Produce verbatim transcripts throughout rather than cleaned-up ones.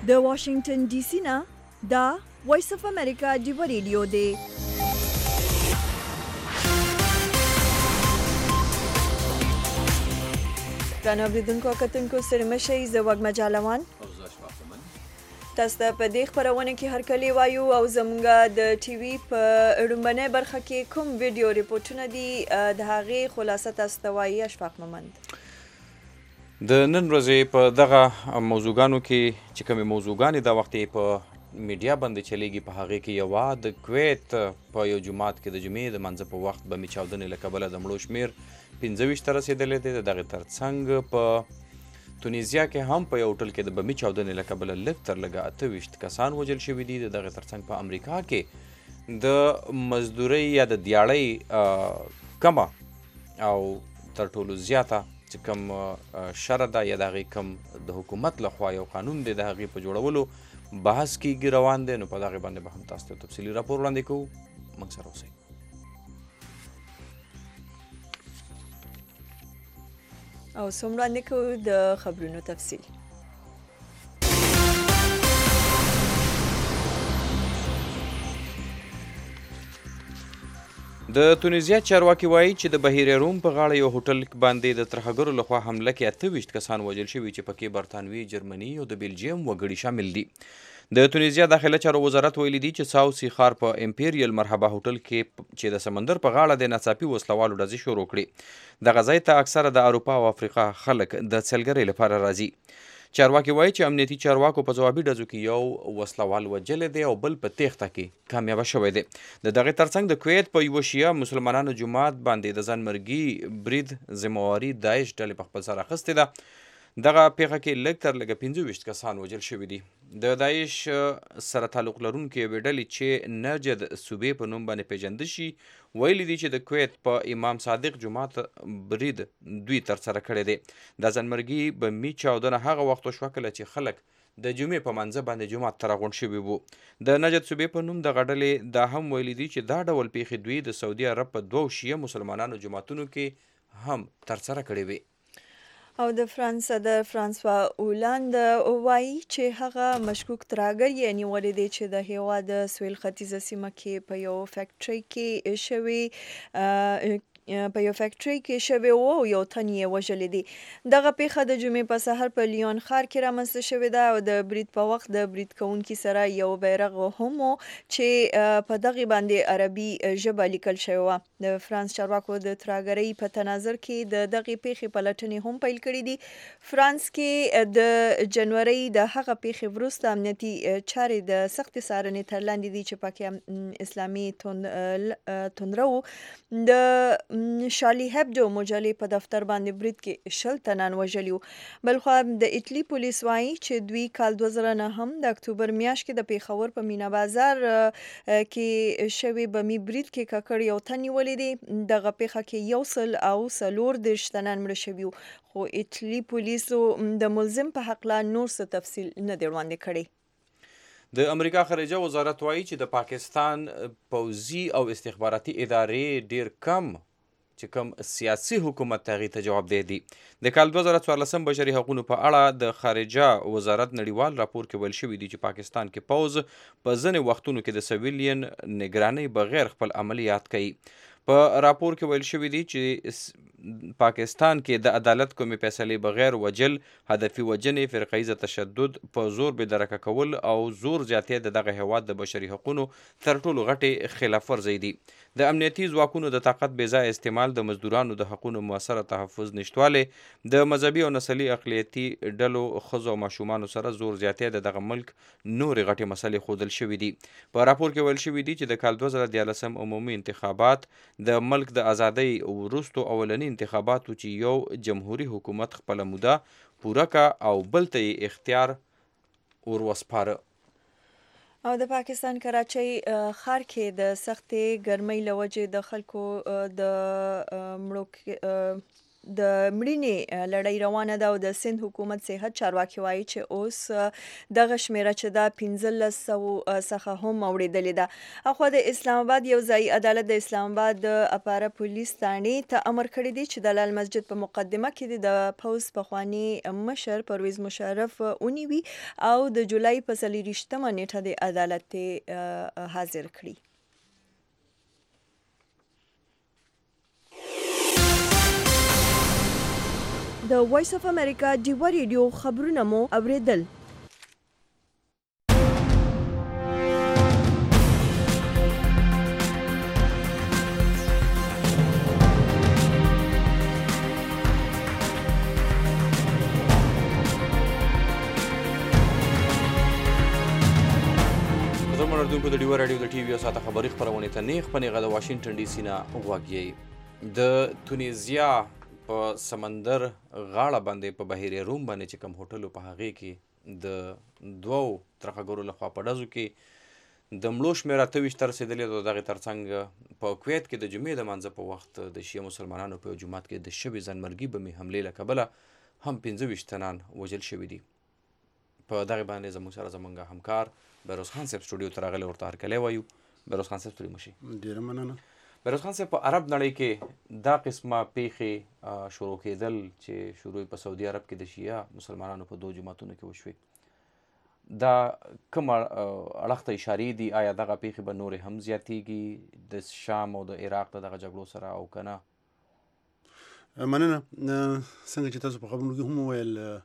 د واشنگټن ډي سي نه دا وایس اف امریکا ډیو ریډیو دی. ګرانو اوریدونکو کتونکو سره مشئ زه وږمه جالوان تاسو ته په دې خپرونه کې هرکلی وایو او زموږ د ټي وي په لومړنۍ برخه کې کوم ویډیو ریپورټونه دي د هغې خلاصه تاسو ته وایي اشفاق مومند. د نن ورځې په دغه موضوعګانو کې چې کومې موضوعګانې دا وخت په میډیا باندې چلیږي په هغې کې یوه د کویت په یو جومات کې د جمعې د منځه په وخت بمي چاودنې له کبله د مړو شمېر پنځه ویشت ته رسېدلی دی. د دغې ترڅنګ په تونیزیا کې هم په یو هوټل کې د بمي چاودنې له کبله لږ تر لږه اته ویشت کسان وژل شوي دي. د دغې ترڅنګ په امریکا کې د مزدورۍ یا د دیاړۍ کمه او تر ټولو زیاته چې کوم شرع ده یا د هغې کوم د حکومت لخوا یو قانون دی د هغې په جوړولو بحث کېږي روان دی. نو په دغې باندې به هم تاسو ته تفصیلي راپور وړاندې کوو. موږ سره اوسئ. او څوم وړاندې کوو د خبرونو تفصیل. د تونیزیا چارواکي وایي چې د بحیرې روم په غاړه یو هوټل باندې د ترهګرو لخوا حمله کې اته ویشت کسان وژل شوي چې پکې برطانوي، جرمني او د بیلجیم وګړي شامل دي. د تونیزیا داخله چارو وزارت ویلي دي چې ساوسي ښار په امپیریل مرحبا هوټل کې چې د سمندر په غاړه د ناڅاپي وسلوالو ډزې شروع کړې. دغه ځای ته اکثره د اروپا او افریقا خلک د څلګرۍ لپاره راځي. چارواکي وایي چې امنیتي چارواکو په ځوابي ډزو کې یو وسلوال وژلی دی او بل په تیښته کې کامیابه شوی دی. د دغې ترڅنګ د کویت په یوه شیعه مسلمانانو جومات باندې د ځانمرګي برید ذمهواري داعش ډلې په خپل سر اخیستې ده. دغه پیښه کې لږ تر لږه پنځه ویشت کسان وژل شوي دي. د داعش سره تعلق لرونکې یوې ډلې چې نجد صوبې په نوم باندې پیژنده شي ویلي دي چې د کویت په امام صادق جومات برید دوی ترسره کړی دی. دا ځانمرګي بمي چاودنه هغه وخت وشوه کله چې خلک د جمعې په منځه باندې جومات ته راغونډ شوي وو. د نجد صوبې په نوم دغه ډلې دا هم ویلي دي چې دا ډول پیښې دوی د سعودي عرب په دوو شیعه مسلمانانو جوماتونو کې هم ترسره کړې وې. او د فرانس صدر فرانسوا اولاند وایي چې هغه مشکوک ترهګر یې نیولی دی چې د هېواد د سویل ختیځه سیمه کې په یو فیکټرۍ کې شوي په یو فیکټرۍ کې شوی و او یو تن یې وژلی دی. دغه پیښه د جمعې په سهار په لیون ښار کې رامنځته شوې ده او د برید په وخت د برید کوونکي سره یو بیرغ هم و چې په دغې باندې عربي ژبه لیکل شوې وه. د فرانس چارواکو د ترهګرۍ په تناظر کې د دغې پیښې پلټنې هم پیل کړي دي. فرانس کې د جنورۍ د هغه پیښې وروسته امنیتي چارې د سختې څارنې تر لاندې دي چې پکې اسلامي توندرو د شارلی هبډو مجلې په دفتر باندې برید کې شل تنان وژلي وو. بلخوا د ایټلي پولیس وایي چې دوی کال دوه زره نهم د اکتوبر میاشت کې د پیښور په مینا بازار کې شوی بمي برید کې ککړ یو تن نیولی دی. دغه پیښه کې یو سل او څلور دېرش تنان مړه شوي وو، خو ایټلي پولیسو د ملزم په هکله نور څه تفصیل نه دی وړاندې کړی. د امریکا خارجه وزارت وایي چې د پاکستان پوځي او استخباراتي ادارې ډیر کم چې کوم سیاسي حکومت هغې ته جوابدی دي. د کال دوه زره څوارلسم بشري حقونو په اړه د خارجه وزارت نړیوال راپور کې ویل شوي دي چې پاکستان کې پوځ په ځینې وختونو کې د سویلین نګرانۍ بغیر خپل عملیات کوي. په راپور کې ویل شوي دي چې پاکستان کې د عدالت کومې فیصلې بغیر وجل، هدفي وژنې، فرقه تشدد، په زور بېدرکه کول او زور زیاتې د دغه هیواد د بشري حقونو تر ټولو غټې خلاف ورزۍ دي. د امنیتي ځواکونو د طاقت بې ځایه استعمال، د مزدورانو د حقونو مؤثره تحفظ نشتوالی، د مذهبي او نسلي اقلیتي ډلو ښځو او ماشومانو سره زور زیاتې د دغه ملک نورې غټې مسلې ښودل شوي دي. په راپور کې ویل شوي دي چې د کال دوه زره دیارلسم عمومي انتخابات د ملک د ازادۍ وروستو اولني انتخاباتو چې یو جمهوري حکومت خپله موده پوره کا او بل ته یې اختیار ور وسپاره. او د پاکستان کراچۍ ښار کې د سختې ګرمۍ له وجې د خلکو د مړو د مړینې لړۍ روانه ده او د سند حکومت صحت چارواکي وایي چې اوس دغه شمیره چې دا پنځلس سوو څخه هم اوړېدلې ده. اخوا د اسلام آباد یو ځایي عدالت د اسلام آباد د اپاره پولیس ثانې ته امر کړی دی چې د لال مسجد په مقدمه کې د پوځ پخواني مشر پرویز مشرف ونیوي او د جولای په څلېرویشتمه نیټه د عدالت ته حاضر کړي. د وایس اف امریکا ډیوا ریډیو خبرونه مو اوریدل. مردونکو د ډیوا راډیو د ټي وي او ساته خبري خپرونې ته نیغ په نیغه د واشنګټن ډي سي نه غوږ یئ. د تونیزیا په سمندر غاړه باندې په بحیر روم باندې چې کوم هوټل په هغې کې د دوو ترخګرو لخوا په ډزو کې د مړو شمېره اته ویشت ته رسېدلې ده. د دغې ترڅنګ په کویت کې د جمعې د مانځه په وخت د شیعه مسلمانانو په یو جومات کې د شوې ځانمرګي بمي حملې له کبله هم پنځه ویشت تنان وژل شوي دي. په دغې باندې زموږ سره زموږ همکار بهروز خان صاحب سټوډیو ته راغلی، ورته هرکلی وایو. بهروز خان صاحب ستړي مه شئ. ډېره مننه. بهروز خان صاحب، په عرب نړۍ کې دا قسمه پیښې شروع کېدل چې شروع په سعودي عرب کې د شیعه مسلمانانو په دوو جوماتونو کې وشوې، دا کوم اړخ ته اشارې دي؟ آیا دغه پیښې به نورې هم زیاتېږي د شام او د عراق د دغه جګړو سره او که نه؟ مننه. څنګه چې تاسو په خبرونو کې هم وویل،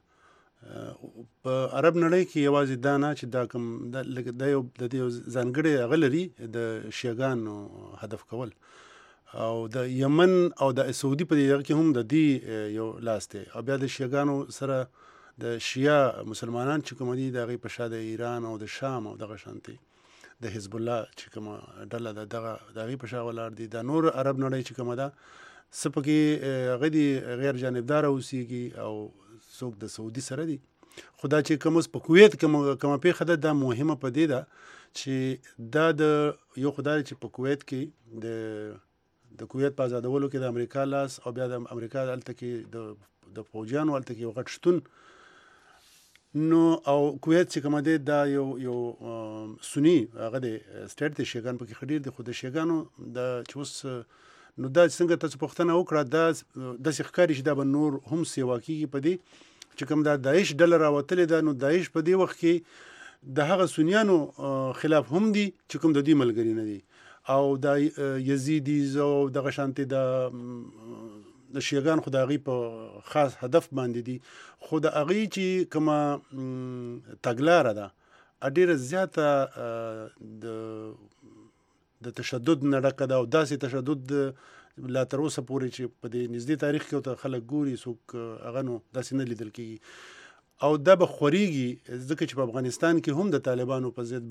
په عرب نړۍ کې یوازې دا نه چې دا کوم دا یو د دې یو ځانګړی هغه لري د شیعګانو هدف کول، او د یمن او د سعودي په دې کې هم د دې یو لاس دی. او بیا د شیعګانو سره د شیعه مسلمانان چې کوم دي د هغې په شا د ایران او د شام او دغه شانتې د حزب الله چې کومه ډله ده دغه د هغې په شا ولاړ دي. دا نور عرب نړۍ چې کومه ده څه پکې هغه دي غیر جانبداره اوسېږي او څوک د سعودي سره دي. خو دا چې کوم اوس په کویت کومه پیښه ده دا مهمه په دې ده چې دا د یو خو دا چې په کویت کې د د کویت په آزادولو کې د امریکا لاس او بیا د امریکا هلته کې د د پوځیانو هلته کې یو غټ شتون، نو او کویت چې کومه دی دا یو یو سني هغه دی سټیټ دی، شیعګان پکې ښه ډېر دي. خو د شیعګانو د چې اوس نو دا څنګه تاسو پوښتنه وکړه، دا داسې ښکاري چې دا به نور هم سیوا کېږي په دې چې کوم دا داعش ډله راوتلې ده. نو داعش په دې وخت کې د هغه سنیانو خلاف هم دي چې کوم د دوی ملګري نه دي، او دا یزیدیز او دغه شانتې د د شیعګان خو د هغې په خاص هدف باندې دي. خو د هغې چې کومه تګلاره ده ډېره زیاته د د تشدد نه ډکه ده، او داسې تشدد لا تر اوسه پورې چې په دې نږدې تاریخ کې ورته خلک ګوري څوک هغه نو داسې نه لیدل کېږي. او دا به خورېږي ځکه چې په افغانستان کې هم د طالبانو په ضد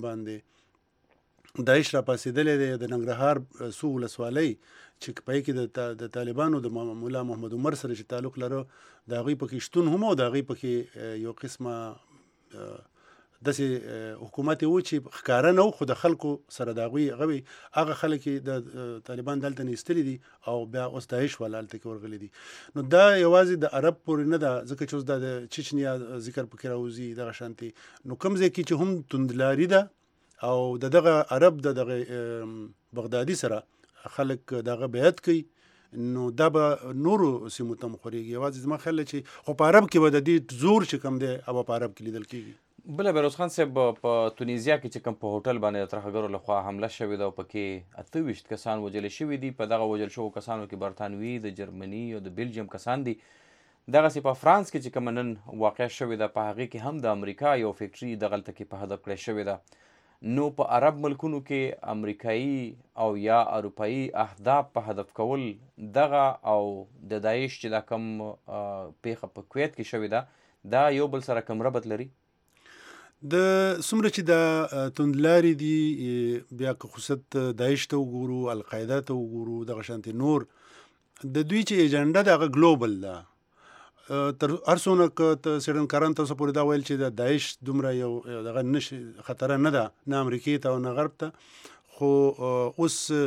باندې داعش را پاڅېدلی دی. د ننګرهار څو ولسوالۍ چې په یې کې د طالبانو د ملا محمد عمر سره چې تعلق لرو د هغوی پکې شتون هم، او د هغوی پکې یو قسمه داسې حکومت و چې ښکاره نه و، خو د خلکو سره د هغوی هغه هغه خلک یې د طالبان دلته نه ایستلي دي او بیا اوس داعش والا هلته کې ورغلي دي. نو دا یوازې د عرب پورې نه ده، ځکه چې اوس دا د چچنیا ذکر پکې راوځي دغه شانتې. نو کوم ځای کې چې هم توندلاري ده او د دغه عرب د دغه بغدادي سره خلک دغه بیعت کوي، نو دا به نورو سیمو ته هم خورېږي. یوازې زما خیال دی چې خو په عرب کې به د دې زور چې کوم دی هغه په عرب کې لیدل کېږي. بله بهروز خان صاحب، په تونیزیا کې چې کوم په هوټل باندې د ترهګرو لخوا حمله شوې ده او پکې اته ویشت کسان وژل شوي دي، په دغه وژل شوو کسانو کې برطانوي، د جرمني او د بیلجیم کسان دي. دغسې په فرانس کې چې کومه نن واقع شوې ده په هغې کې هم د امریکا یو فیکټري دغلته کې په هدف کړی شوې ده. نو په عرب ملکونو کې امریکایي او یا اروپایي اهداف په هدف کول دغه او د داعش چې دا کوم پیښه په کویت کې شوې ده دا یو بل سره کوم ربط لري؟ د څومره چې د توندلاري دي، بیا که خصوصت داعش ته وګورو، القاعده ته وګورو، دغه شانتې نور د دوی چې ایجنډا ده هغه ګلوبل ده. تر هر څونه که څېړنکاران تاسو پورې دا ویل چې د داعش دومره یو دغه نه خطره نه ده، نه امریکې ته او نه غرب ته، خو اوس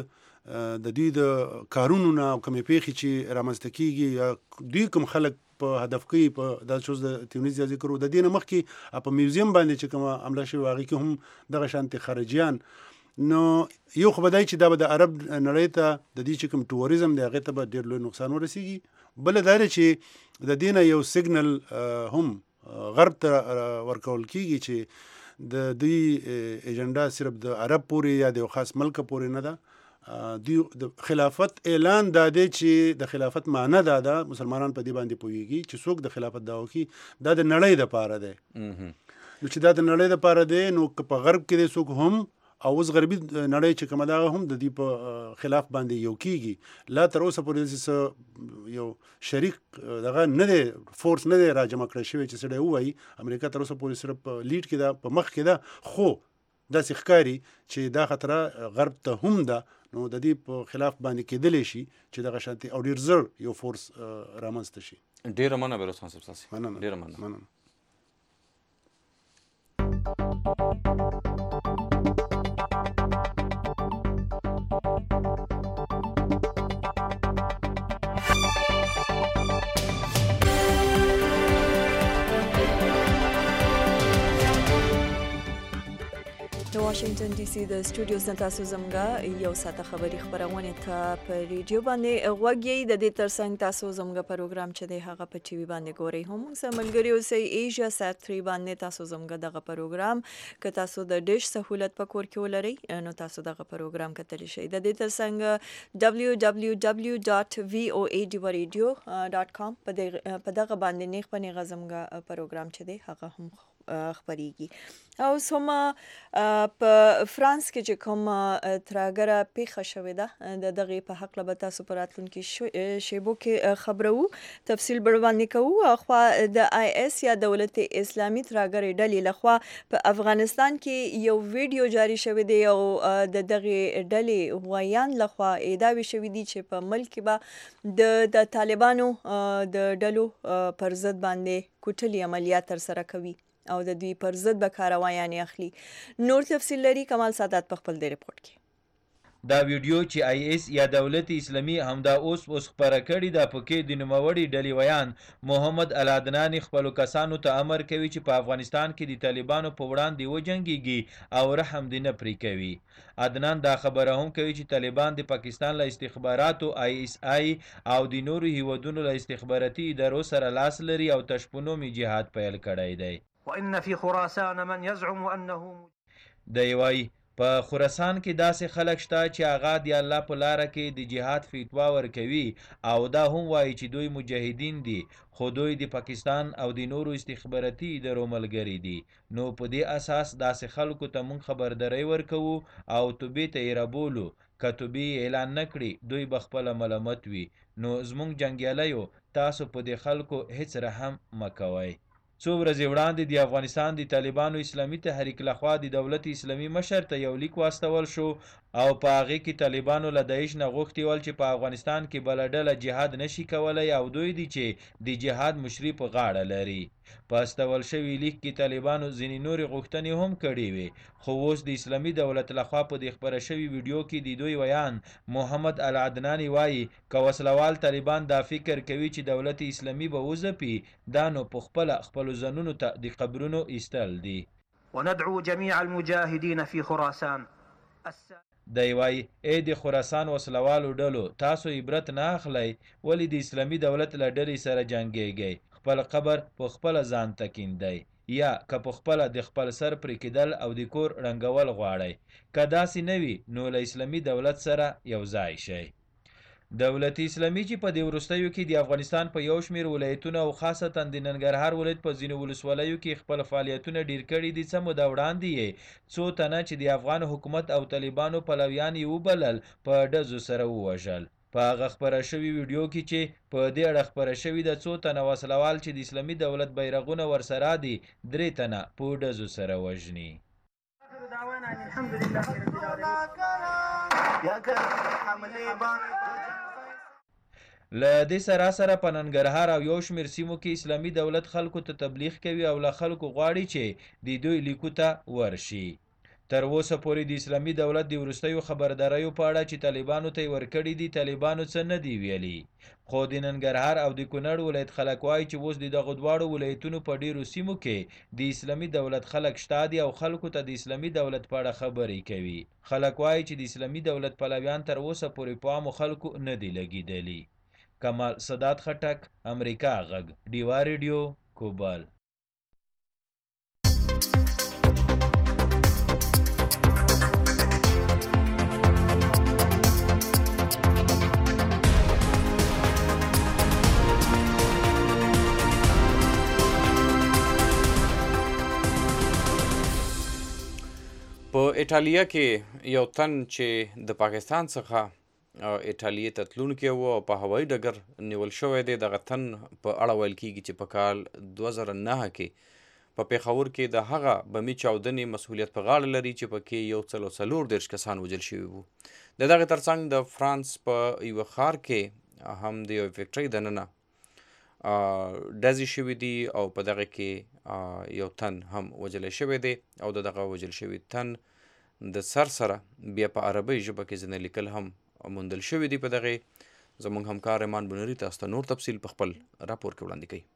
د دوی د کارونو نه او کومې پیښې چې رامنځته کیږي یا دوی کوم خلک په هدف کوي په دا چوز د تیونیزیا ذکر د دې نه مخکې په میوزیم باندې چې کومه عمله شوې هغې کې هم دغه شانتې خارجیان نو یو خو به دی چې دا به د عرب نړۍ ته د دې چې کوم ټوریزم دی هغې ته به ډېر لوی نقصان ورسېږي بله دا دی چې د دې نه یو سیګنل هم غرب ته ورکول کیږي چې د دوی ایجنډا صرف د عرب پورې یا د یو خاص ملک پورې نه ده دوی د خلافت اعلان دا دی چې د خلافت معنی دا ده مسلمانان په دې باندې پوهیږي چې څوک د خلافت دعوه کوي دا د نړۍ دپاره دی نو چې دا د نړۍ دپاره دی نو که په غرب کې دی څوک هم او اوس غربي نړۍ چې کومه ده هم د دې په خلاف باندې یو کیږي لا تر اوسه پورې داسې یو شریک دغه نه دی فورس نه دی راجمع کړی شوی چې سړی ووایي امریکا تر اوسه پورې صرف په لیډ کې ده په مخ کې ده خو داسې ښکاري چې دا خطره غرب ته هم ده نو د دې په خلاف باندې کېدلی شي چې دغه شانتې او ډېر زر یو فورس رامنځته شي. ډېره مننه بیروز خان صاحب ستاسې. مننه ډېره مننه. مننه. د واشنگټن ډي سي د سټوډیوز نه تاسو زموږ یو ساعته خبري خبرونه ته په ریډیو باندې غوږی د دې ترڅنګ تاسو زموږ پروګرام چې دی هغه په ټي وي باندې ګورئ هم سم ملګری اوسئ ایشیا سات تھری باندې تاسو زموږ دغه پروګرام که تاسو د ډیش سہولت په کور کې ولرئ نو تاسو دغه پروګرام کتلی شئ د دې ترڅنګ دبليو دبليو دبليو ډاټ وی او ای ډي ریډیو ډاټ کام په دغه باندې نیغ په نیغه زموږ پروګرام چې دی هغه هم خبرېږي او سم په فرانس کې چې کوم تراګره پیښه شوې ده د دغه په حق له تاسو پر راتلونکي شیبو کې خبرو تفصیل بړوانې کوو خو د آی اس یا دولت اسلامي تراګره ډلې لخوا په افغانستان کې یو ویډیو جاری شوی دی او د دغه ډلې وایان لخوا ادعا شوې دي چې په ملک به د د طالبانو د ډلو پر ضد باندې کوټلي عملیات تر سره کوي او د دوی پر ضد به کاروایانې اخلي. نور تفصیل لري کمال سادات په خپل د ریپورت کې. دا ویډیو چې آی اس یا دولت اسلامي همدا اوس اوس خپره کړې ده پکې د نوموړي ډلې ویان محمد العدناني خپلو کسانو ته امر کوي چې په افغانستان کې د طالبانو په وړاندې وجنګېږي او رحم دې نه پرې کوي. عدنان دا خبره هم کوي چې طالبان د پاکستان له استخباراتو آی اس آی او د نورو هیوادونو له استخباراتي ادارو سره لاس لري او تشپنومي جهاد پیل کړی دی. وإن في خراسان من يزعم أنه دی وایي په خراسان کې داسې خلک شته چې هغه د الله په لاره کې د جهاد فتوا ورکوي او دا هم وایي چې دوی مجاهدین دي خو دوی د پاکستان او د نورو استخباراتي ادارو ملګري دي. نو په دې اساس داسې خلکو ته موږ خبرداری ورکوو او توبې ته یې رابولو که توبې اعلان نه کړي دوی به خپله ملامت وي. نو زموږ جنګیالیو تاسو په دې خلکو هیڅ رحم مه کوئ. څو ورځې وړاندې د افغانستان د طالبانو اسلامي تحریک لخوا د دولت اسلامي مشر ته یو لیک واستول شو او په هغې کې طالبانو له داعش نه غوښتي ول چې په افغانستان کې بله ډله جهاد نشي کولی او دوی دي چې د جهاد مشري په غاړه لري. په استول شوي لیک کې طالبانو ځینې نورې غوښتنې هم کړې وې خو اوس د اسلامي دولت لخوا په دې خپره شوي ویډیو کې د دوی ویان محمد العدناني وایي که وسلوال طالبان دا فکر کوي چې دولت اسلامي به وځپي دا نو په خپله خپلو ځانونو ته د قبرونو ایستل دي. وندعو جميع المجاهدين في خراسان. دی وایي ای د خراسان وسلوالو ډلو تاسو عبرت نه اخلئ ولې د اسلامي دولت له ډلې سره جنګېږئ خپل قبر په خپله ځان ته کیندئ یا که په خپله د خپل سر پرې کېدل او د کور ړنګول غواړئ که داسې نه وي نو له اسلامي دولت سره یو ځای شئ. دولت اسلامي چې په دې وروستیو کې د افغانستان په یو شمېر ولایتونو او خاصتا د ننګرهار ولایت په ځینو ولسوالیو کې خپل فعالیتونه ډیر کړي دي. څه موده وړاندې یې څو تنه چې د افغان حکومت او طالبانو پلویان یې وبلل په ډزو سره ووژل. په هغه خپره شوي ویډیو کې چې په دې اړه خپره شوي د څو تنه وسلوال چې د اسلامي دولت بیرغونه ورسره دي درې تنه په ډزو سره وژني. له دې سره سره په ننګرهار او یو شمېر سیمو کې اسلامي دولت خلکو ته تبلیغ کوي او له خلکو غواړي چې د دوی لیکو ته ورشي. تر اوسه پورې د اسلامي دولت د وروستیو خبرداریو په اړه چې طالبانو ته یې ورکړي دي طالبانو څه نه دي ویلي، خو د ننګرهار او د کونړ ولایت خلک وایي چې اوس د دغو دواړو ولایتونو په ډیرو سیمو کې د اسلامي دولت خلک شته دي او خلکو ته د اسلامي دولت په اړه خبرې کوي. خلک وایي چې د اسلامي دولت پلویان تر اوسه پورې په عامو خلکو نه دي لګېدلي. کمال سادات خټک، امریکا غږ، ډیوا ریډیو، کوبل. په ایټالیا کې یو تن چې د پاکستان څخه ایټالیې ته تلونکی و او په هوایي ډګر نیول شوی دی، دغه تن په اړه ویل کېږي چې په کال دوه زره نهه کې په پیښور کې د هغه بمي چاودنې مسؤلیت په غاړه لري چې پکې یو څل او څلور دېرش کسان وژل شوي وو. د دغې ترڅنګ د فرانس په یوه ښار کې هم د یوې فیکټرۍ دننه ډزې شوي دي او په دغه کې یو تن هم وژلی شوی دی او د دغه وژل شوي تن د سر سره بیا په عربۍ ژبه کې ځینې لیکل هم موندل شوي دي. په دغې زموږ همکار ایمان بنري تاسو ته نور تفصیل په خپل راپور کې وړاندې کوي.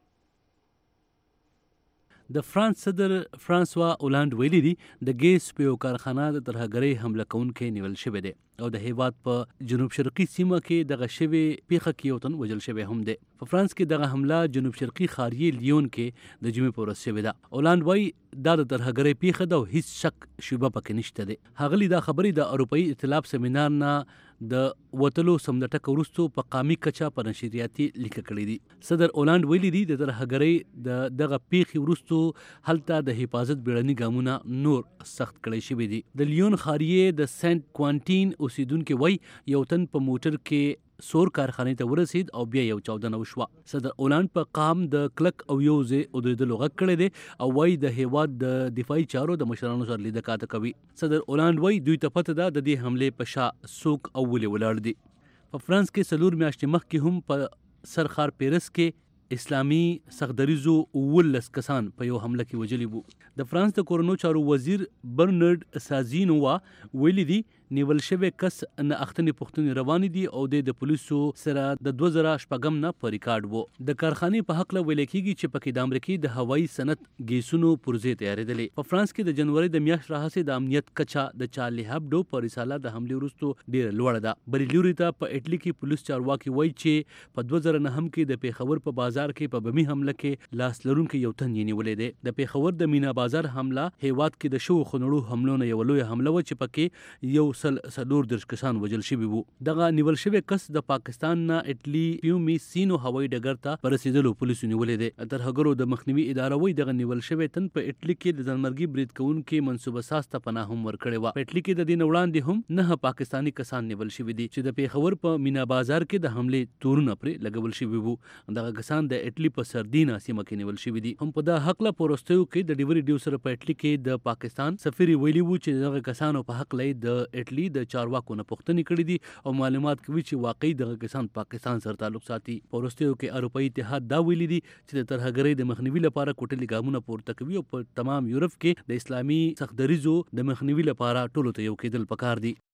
د فرانس صدر فرانسوا اولاند ویلي دي د ګیس په یو کارخانه د ترهګرۍ حمله کوونکی نیول شوی دی او د هیواد په جنوب شرقي سیمه کې دغه شوی پیښه کې یو تن وژل شوی هم دی. په فرانس کې دغه حمله جنوب شرقي ښاریې لیون کې د جمعې په ورځ شوې ده. اولاند وایي دا د ترهګرۍ پیښه ده او هیڅ شک شبه پکې نشته دی. هغلي دا خبرې د اروپایي ائتلاف سیمینار نه د وتلو سمدټک وروستو په قامي کچه په نشریاتي لیکه کړې دي. صدر اولاند ویلي دي د ترهګرۍ د دغه پیښې وروستو هلته د حفاظت بیړني ګامونه نور سخت کړی شوي دي. د لیون ښاریې د سنت کوانټین اوسیدونکي وایي یو تن په موټر کې سور کارخانې ته ورسید او بیا یو چاودنه وشوه. صدر اولاند په قام د کلک او یو ځای ودرېدلو غږ کړی دی او وایي د هیواد د دفاعي چارو د مشرانو سره لیده کاته کوي. صدر اولاند وایي دوی ته پته ده د دې حملې په شا څوک او ولې ولاړ دي. په فرانس کې څلور میاشتې مخکې هم په سر ښار پیرس کې اسلامي سخدریزو اوولس کسان په یو حمله کې وژلي وو. د فرانس د کورونو چارو وزیر برنارډ سازینوا ویلي دي نیول شوی کس نه اختنې پوښتنې روانې دي او د پولیسو سره د دوه زره شپږم نه په ریکارډ وو. د کارخانې په هکله ویل کېږي چې پکې د امریکې د هوایي صنعت ګیسونو پرزې تیارېدلې. په فرانس کې د جنوري د میاشت راهیسې د امنیت کچه د چارلي هبډو په رساله د حملې وروستو ډېره لوړه ده. بلې لوري ته په اټلي کې پولیس چارواکي وایي چې په دوه زره نهم کې د پیښور په بازار کې په بمي حمله کې لاس لرونکی یو تن یې نیولی دی. د پیښور د مینا بازار حمله هیواد کې د شوو خونړو حملو نه یوه لویه حمله وه چې پکې یو سل څلور دېرش کسان وژل شوي وو. دغه نیول شوی کس د پاکستان نه اټلي پیومي سینو هوایي ډګر ته په رسېدلو پولیسو نیولی دی. ترهګرو د مخنیوي اداره وایي دغه نیول شوی تن په اټلي کې د ځانمرګي برید کوونکي منصوبه ساز ته پناه هم ورکړې وه. په اټلي کې د دې نه وړاندې هم نهه پاکستاني کسان نیول شوي دي چې د پیښور په مینا بازار کې د حملې تورونه پرې لګول شوي وو. دغه کسان د اټلي په سردینا سیمه کې نیول شوي دي. هم په دا هکله په وروستیو کې د ډیوري ډیو سره په اټلي کې د پاکستان سفیر ویلي وو چې دغه کسانو په حق لای د اټلي د چارواکو نه پوښتنې کړې دي او معلومات کوي چې واقعي دغه کسان پاکستان سره تعلق ساتي. په وروستیو کې اروپایي اتحاد دا ویلي دي چې د ترهګرۍ د مخنیوي لپاره کوټلي ګامونه پورته کوي او په تمام یورپ کې د اسلامي سختدریزو د مخنیوي لپاره ټولو ته یو کېدل پکار دي.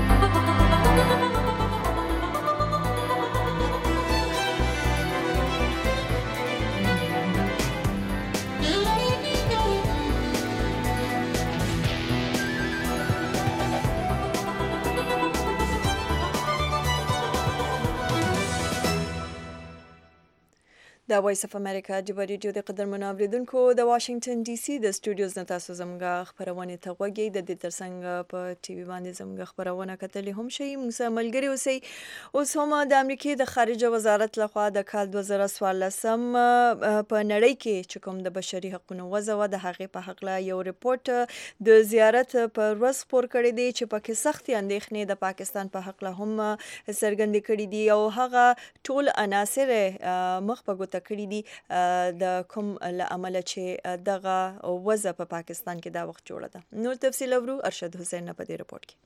د وایس اف امریکا ډیوا ریډیو د قدرمنو اوریدونکو د واشنگټن ډي سي د سټوډیوز نه تاسو زموږ خپرونې ته غوږی. د دې ترڅنګ په ټي وي باندې زموږ خپرونه کتلې هم شي. موږ سره ملګري اوسئ. اوس هم د امریکې د خارجه وزارت لخوا د کال دوه زره څوارلسم په نړۍ کې چې کوم د بشري حقوقو وضع وه د هغې په هکله یو رپورټ د زیارت په ورځ خپور کړی دی چې پکې سختې اندېښنې د پاکستان په هکله هم څرګندې کړي دي او هغه ټول عناصر مخ په ګوته کړي دي د کوم له امله چې دغه وضع په پاکستان کې دا وخت جوړه ده. نور تفصیل اورو ارشد حسین په دې رپورټ کې.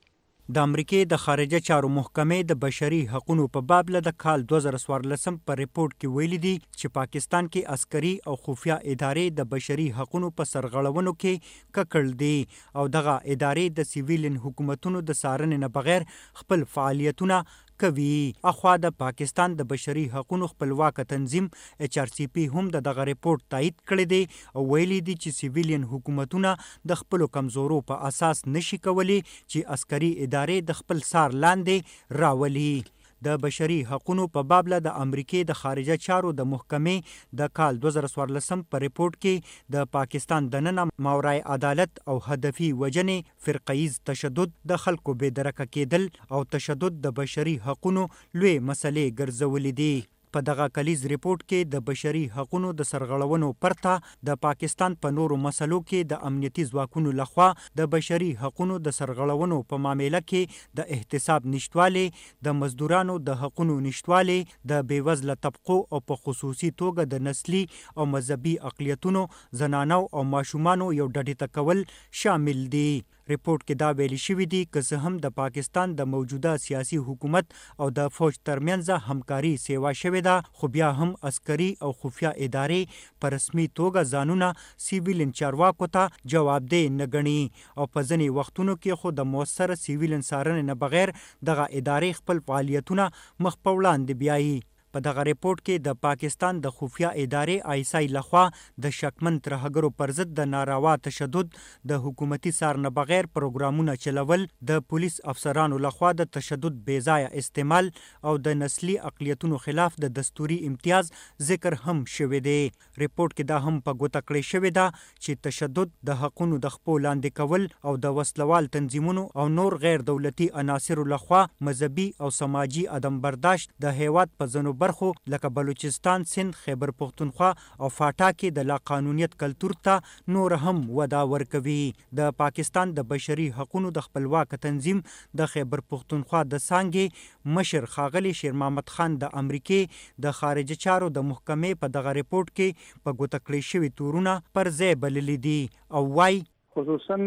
د امریکې د خارجه چارو محکمې د بشري حقوقو په باب له د کال دوه زره څوارلسم په ریپورت کې ویلي دي چې پاکستان کې عسکري او خفیه ادارې د بشري حقوقو په سرغړونو کې ککړ دي او دغه ادارې د سیویلین حکومتونو د څارنې نه بغیر خپل فعالیتونه کوي. اخوا د پاکستان د بشري حقوقو خپلواک تنظیم ایچ آر سی پی هم د دغه ریپورت تایید کړی دی او ویلي دي چې سیویلین حکومتونه د خپل کمزورو په اساس نشي کولی چې عسکري ادارې د خپل سار لاندې راولي. د بشري حقوقو په باب له د امریکې د خارجه چارو د محکمې د کال دوه زره څوارلسم په ریپورت کې د پاکستان دننه ماورای عدالت او هدفي وجنې فرقه‌ایز تشدد د خلکو بې درکه کېدل او تشدد د بشري حقوقو لوی مسلې ګرځولې دي. په دغه کلیز ریپورت کې د بشري حقوقو د سرغړونو پرته د پاکستان په نورو مسلو کې د امنیتي ځواکونو لخوا د بشري حقوقو د سرغړونو په معامله کې د احتساب نشټوالي، د مزدورانو د حقوقو نشټوالي، د بیوزله طبقو او په خصوصي توګه د نسلي او مذهبي اقلیتونو، زنانو او ماشومانو یو ډډې ته کول شامل دي. ریپورت کې دا ویلي شوي دي که څه هم د پاکستان د موجوده سیاسي حکومت او د فوج ترمنځ همکاري سیوا شوې ده، خو بیا هم عسکري او خفیه ادارې په رسمي توګه ځانونه سیویلین چارواکو ته جوابدeh نه ګڼي او په ځینې وختونو کې خو د مؤثره سیویلین څارنې نه بغیر دغه ادارې خپل فعالیتونه مخ په وړاندې بیایي. په دغه ریپورت کې د پاکستان د خفیه ادارې آی اس آی لخوا د شکمن ترهګرو پر ضد د ناروا تشدد، د حکومتي څار نه بغیر پروګرامونه چلول، د پولیس افسرانو لخوا د تشدد بې ځایه استعمال او د نسلي اقلیتونو خلاف د دستوري امتیاز ذکر هم شوی دی. ریپورت کې دا هم په ګوته کړی شوی ده چې تشدد، د حقونو د خپو لاندې کول او د وسلوال تنظیمونو او نور غیر دولتي عناصرو لخوا مذهبي او سماجي عدم برداشت د هیواد په ځینو برخو لکه بلوچستان، سند، خیبر پختونخوا او فاټا کې د لا قانونیت کلتور ته نور هم وده ورکوي. د پاکستان د بشري حقوقو د خپلواک تنظیم د خیبر پختونخوا د څانګې مشر ښاغلي شیر محمد خان د امریکې د خارجه چارو د محکمې په دغه ریپورت کې په ګوته کړی شوي تورونه پر ځای بللي دي او وایي خصوصا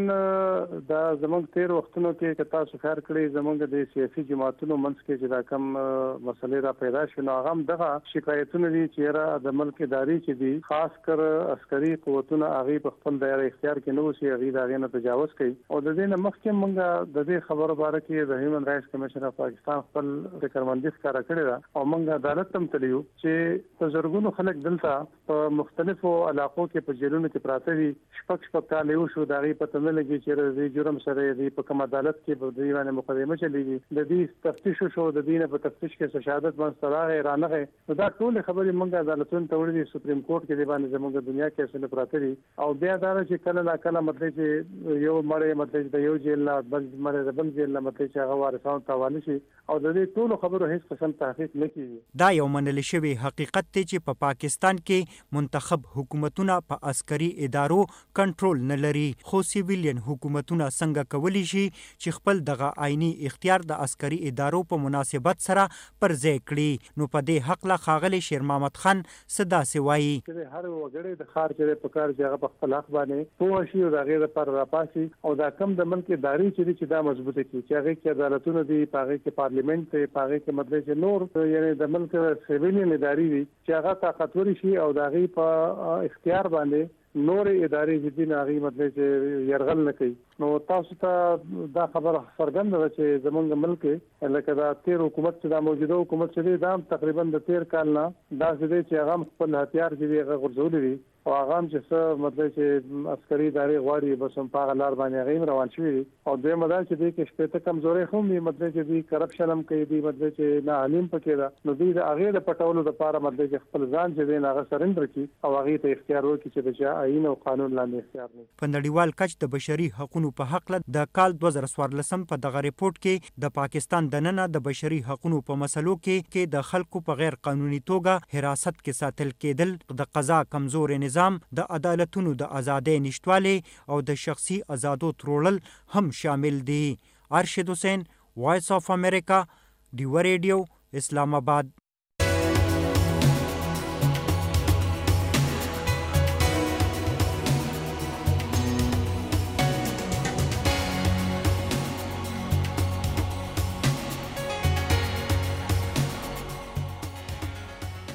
دا زمونږ تیر وختونو کې که تاسو خیال کړئ زمونږ د سیاسي جماعتونو منځ کې چې دا کم مسلې را پیدا شوي نو هغه هم دغه شکایتونه دي چې یاره د ملک ادارې چې دي خاص کر عسکري قوتونه هغې په خپل دایره اختیار کې نه اوسي، هغې د هغې نه تجاوز کوي او د دې نه مخکې موږ د دې خبرو باره کې د هیومن رایټس کمیشن اف پاکستان خپل فکرمندي ښکاره کړې ده او موږ عدالت ته هم تللي یو چې په زرګونو خلک دلته په مختلفو علاقو کې په جیلونو کې پراته دي. شپږ شپږ کال یې وشو د هغې پته نه لګي چې د جرم سره یې په کوم عدالت کې په دې باندې مقدمه چلېږي. د دې تفتیش وشو، د دې نه په تفتیش کې شهادت منځته راغی رانغی. نو دا ټولې خبرې موږ عدالتونو ته وړي دي، سپریم کورټ کې دې باندې زموږ دنیا کې فیصلې پراته دي او بیا دا چې کله نا کله مطلب چې یو مړی مطلب د یو جیل نه بل مړی د بل جیل نه مطلب چې هغه وارثانو ته حواله شي او د دې ټولو خبرو هیڅ قسم تحقیق نه کیږي. دا یو منل شوی حقیقت دی چې په پا پاکستان کې منتخب حکومتونه په عسکري ادارو کنټرول نه لري، خو سیویلین حکومتونه څنګه کولی شي چې خپل دغه آئینی اختیار د عسکري ادارو په مناسبت سره پر ځای کړي. نو په دې حق له ښاغلي شیر محمد خان څه داسې وایي چې هر وګړی د ښار چې په کار چې هغه په خپل حق باندې پوه شي او د هغې لپاره راپاسي او دا کم د ملک ادارې چې دي چې دا مضبوطه کړي چې هغې کې عدالتونه دي، په هغې کې پارلیمنټ دی، په هغې کې مطلب چې نور یعنې د ملک سیویلین ادارې دي چې هغه طاقتوري شي او د هغې په اختیار باندې نور ادارې چې دي هغې مطلب چې یرغل نه کوي. نو تاسو ته دا خبره څرګنده ده چې زمونږ ملک لکه دا تیر حکومت چې دا موجوده حکومت چې دی دا هم تقریبا د تیر کال نه داسې دی چې هغه هم خپل هتیار چې دی هغه غورځولی دي او هغه هم چې څه مطلب چې عسکري ادارې غواړي بس هم په هغه لار باندې هغې هم روان شوي دي او دویمه دا چې دی کې شپېته کمزورۍ هم وي، مطلب چې دوی کرپشن هم کوي، دوی مطلب چې نااهلي هم پکې ده. نو دوی د هغې د پټولو دپاره مطلب چې خپل ځان چې دی هغه سرنډر کړي او هغې ته اختیار وکړي چې د چا آئین او قانون لاندې اختیار نه. په نړیوال کچ د بشري حقوقو په هکله د کال دوه زره څوارلسم په دغه ریپورت کې د پاکستان دننه د بشري حقوقو په مسلو کې کې د خلکو په غیر قانوني توګه حراست کې ساتل کېدل، د قضا کمزور نظام، د عدالتونو د ازادۍ نشټوالي او د شخصي آزادو تروړل هم شامل دي. ارشد حسین، وایس آف امریکا، ډیوه ریډیو، اسلام آباد.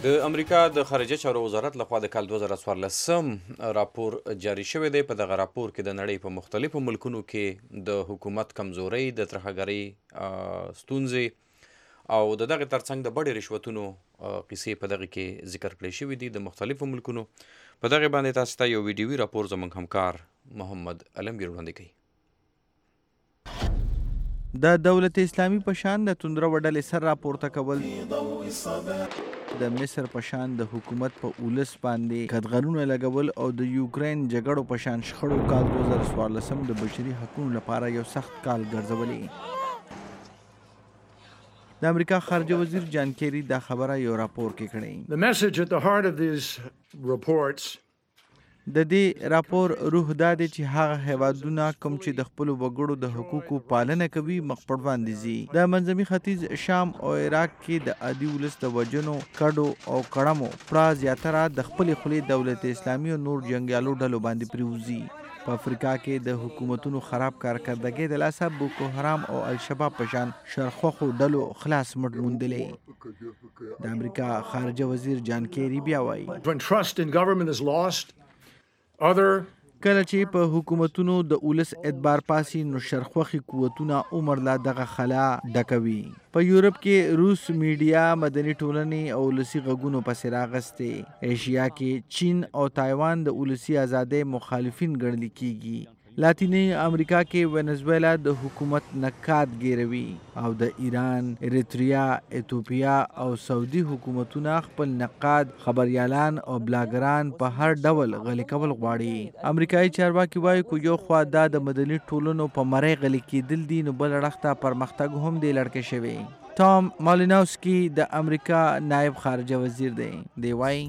د امریکا د خارجه چارو وزارت لخوا د کال دوه زره څوارلسم راپور جاری شوی دی. په دغه راپور کې د نړۍ په مختلفو ملکونو کې د حکومت کمزورۍ، د ترهګرۍ ستونزې او د دغه ترڅنګ د بډې رشوتونو قصې په دغه کې ذکر کړی شوي دي د مختلفو ملکونو. په دغه باندې تاسو ته یو ویډیوي راپور زموږ همکار محمد علمگیر وړاندې کوي. د دولت اسلامی په شان د توندره وډلې سر راپورته کول، د مصر په شان د حکومت په اولس باندې قدغنونه لګول او د یوکرین جګړو په شان شخړو کال دوه زره څوارلسم د بشري حقوقو لپاره یو سخت کال ګرځولې. د امریکا خارجه وزیر جان کیری دا خبره یو راپور کې کړې. The message at the heart of these reports د دې راپور روح دا دی چې هغه هیوادونه کوم چې د خپلو وګړو د حقوقو پالنه کوي مخ پر وړاندې ځي. د منځني ختیځ، شام او عراق کې د عادي ولس د وژنو، کډو او کړمو پړه زیاتره د خپلې خولې دولت اسلامي او نور جنګیالو ډلو باندې پریوزي. په افریقا کې د حکومتونو خراب کارکردګۍ د لاسه بوکو حرام او الشباب په شان شرخوخو ډلو خلاص مټ موندلې. د امریکا خارجه وزیر جان کیری بیا وایي when trust in government is lost, other کله چې په حکومتونو د اولس اعتبار پاسي نو شرخوخي قوتونه عمر لا دغه خلا ډکوي. په یورپ کې روس میډیا، مدني ټولنې او ولسي غږونو پسې راغستې. ایشیا کې چین او تایوان د ولسي ازادۍ مخالفین ګڼل کیږي. لاتینی امریکا کې وینزویلا د حکومت نکات ګیروي او د ایران، اریتریا، ایتوپیا او سعودي حکومتونه خپل نقاد، خبريالان او بلاګران په هر ډول غلي کول غواړي. امریکایي چارواکي وایي کو یو خوا دا د مدني ټولنو په مری غلي کېدل دي، نو بل اړخ پرمختګ هم دی لړکې شوی. ټام مالینوسکی د امریکا نائب خارجه وزیر دی. دی وایي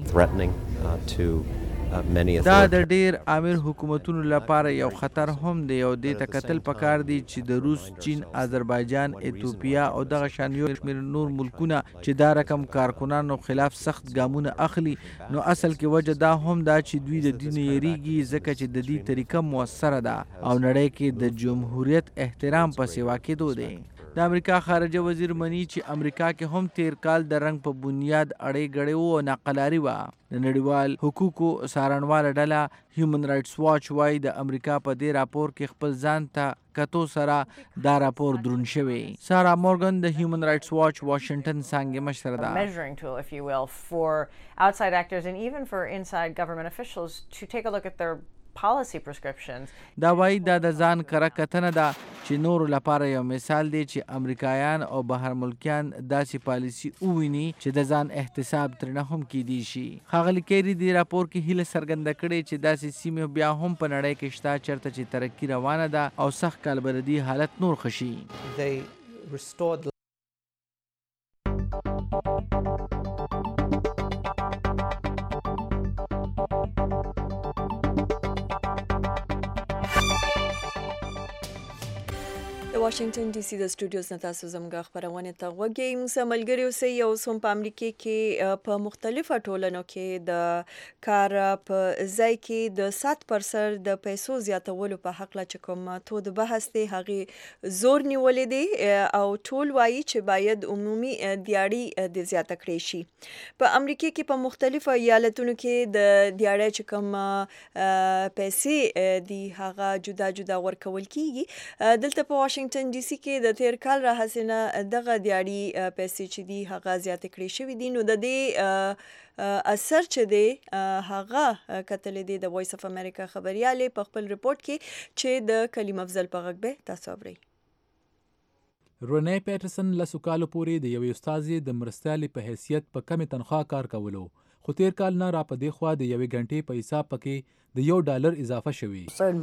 دا د ډیر امیر حکومتونو لپاره یو خطر هم دی او دې ته کتل پکار دی چې د روس، چین، آذربایجان، ایتوپیا او دغه شان یو شمېر نور ملکونه چې دا رقم کارکنانو خلاف سخت ګامونه اخلي، نو اصل کې وجه دا هم دا چې دوی د دین یریږي ځکه چې د دې طریقه موثره ده او نړۍ کې د جمهوریت احترام پسې واقع دی. د امریکا خارجه وزیر مني چې امریکا کې هم تیر کال د رنګ په بنیاد اړې ګړې او ناقلاري وه. د نړیوال حقوقو څارنواله ډله هیومن رایټس واچ وایي د امریکا په دې راپور کې خپل ځان ته کتو سره دا راپور دروند شوی. سارا مورګن د هیومن رایټس واچ واشنگټن څانګې مشره ده. measuring tool, if you will, for outside actors and even for inside government officials to take a look at their policy prescriptions. دا وایي دا د ځان کره کتنه ده چې نورو لپاره یو مثال دی چې امریکایان او بهر ملکیان داسې پالیسي وویني چې د ځان احتساب ترنه هم کیدی شي. ښاغلي کیری دی راپور کې هیله څرګنده کړې چې داسې سیمې بیا هم په نړۍ کې شته چېرته چې ترقي روانه ده او سخت کالبردي حالت نور ښه شي. They restored د واشنگټن ډي سي د سټوډیوز نه تاسو زموږ خبرونه ته غوږی. موږ ملګری اوسئ. یو سم په امریکا کې په مختلفو ټولنو کې د کار په ځای کې د سات پرسنټ د پیسو زیاتولو په حق لا چکم تو د بحث دی هغه زور نیولې دی او ټول وایي چې باید عمومي دیاړي د زیاته کړی شي. په امریکا کې په مختلفو ایالتونو کې د دیاړي چکم پیسې دی هغه جدا جدا ورکول کیږي. دلته په واشنگټن ډي سي کې د تیر کال راهیسې نه دغه دیاړي پیسې چې دي هغه زیاتې کړې شوي دي. نو د دې اثر چې دی هغه کتلې دی د وایس اف امریکا خبريالې په خپل رپورت کې چې د کلیم افضل په غږ به تاسو اورئ. رونی پیټرسن لسو کالو پورې د یوې استادې د مرستیالې په حیثیت په کمې تنخواه کار کولو، خو تیر کال نه را په دې خوا د یوې غنټې په حساب پکې د یو ډالر اضافه شوی.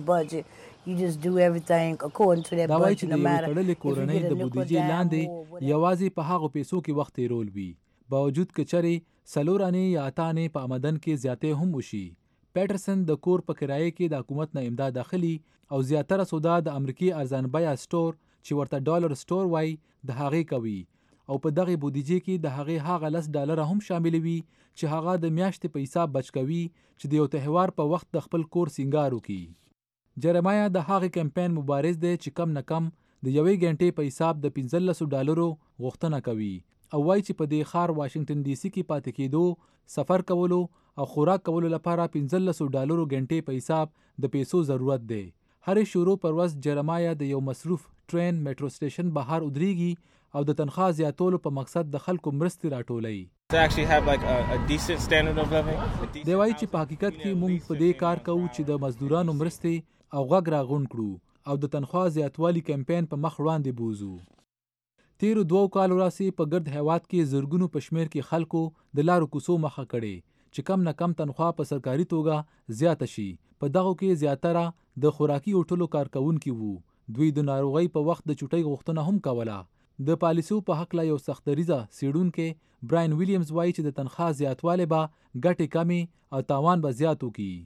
دا وایي چې د یوې تړلې کورنۍ د بودیجې لاندې یوازې په هغو پیسو کې وخت تیرول وي، باوجود که چرې څلور انې یا اته انې په آمدن کې زیاتې هم وشي. پیټرسن د کور په کرایې کې د حکومت نه امداد اخلي او زیاتره سودا د امریکای ارزان بیه سټور چې ورته ډالر سټور وایي د هغې کوي او په دغه بودیجې کې د هغې هغه لس ډالره هم شاملوي چې هغه د میاشتې په حساب بچ کوي چې د یو تهوار په وخت د خپل کور سینګار وکړي. جرمایا د هغې کمپاین مبارز دی چې کم نه کم د یوې غنټې په حساب د پنځلسو ډالرو غوښتنه کوي او وایي چې په دې ښار واشنگټن ډي سي کې پاتې کېدو، سفر کولو او خوراک کولو لپاره پنځلسو ډالرو ګنټې په حساب د پیسو ضرورت دی. هرې شروع پر ورځ جرمایا د یو مصروف ټرین میټرو سټیشن بهر ودرېږي او د تنخواه زیاتولو په مقصد د خلکو مرستې راټولوي. دی وایي چې په حقیقت کې موږ په دې کار کوو چې د مزدورانو مرستې او غږ راغونډ کړو او د تنخواه زیاتوالي کمپین په مخ وړاندې بوزو. تیرو دوو کالو راسې په ګرد هیواد کې زرګونو په شمیر کې خلکو د لارو کوڅو مخه کړې چې کم نه کم تنخواه په سرکاري توګه زیاته شي. په دغو کې زیاتره د خوراکي هوټلو کارکونکي وو. دوی د ناروغۍ په وخت د چوټۍ غوښتنه هم کوله. د پالیسیو په هکله یو سختدریځه څېړونکی براین ویلیامز وایي چې د تنخواه زیاتوالی به ګټې کمې او تاوان به زیات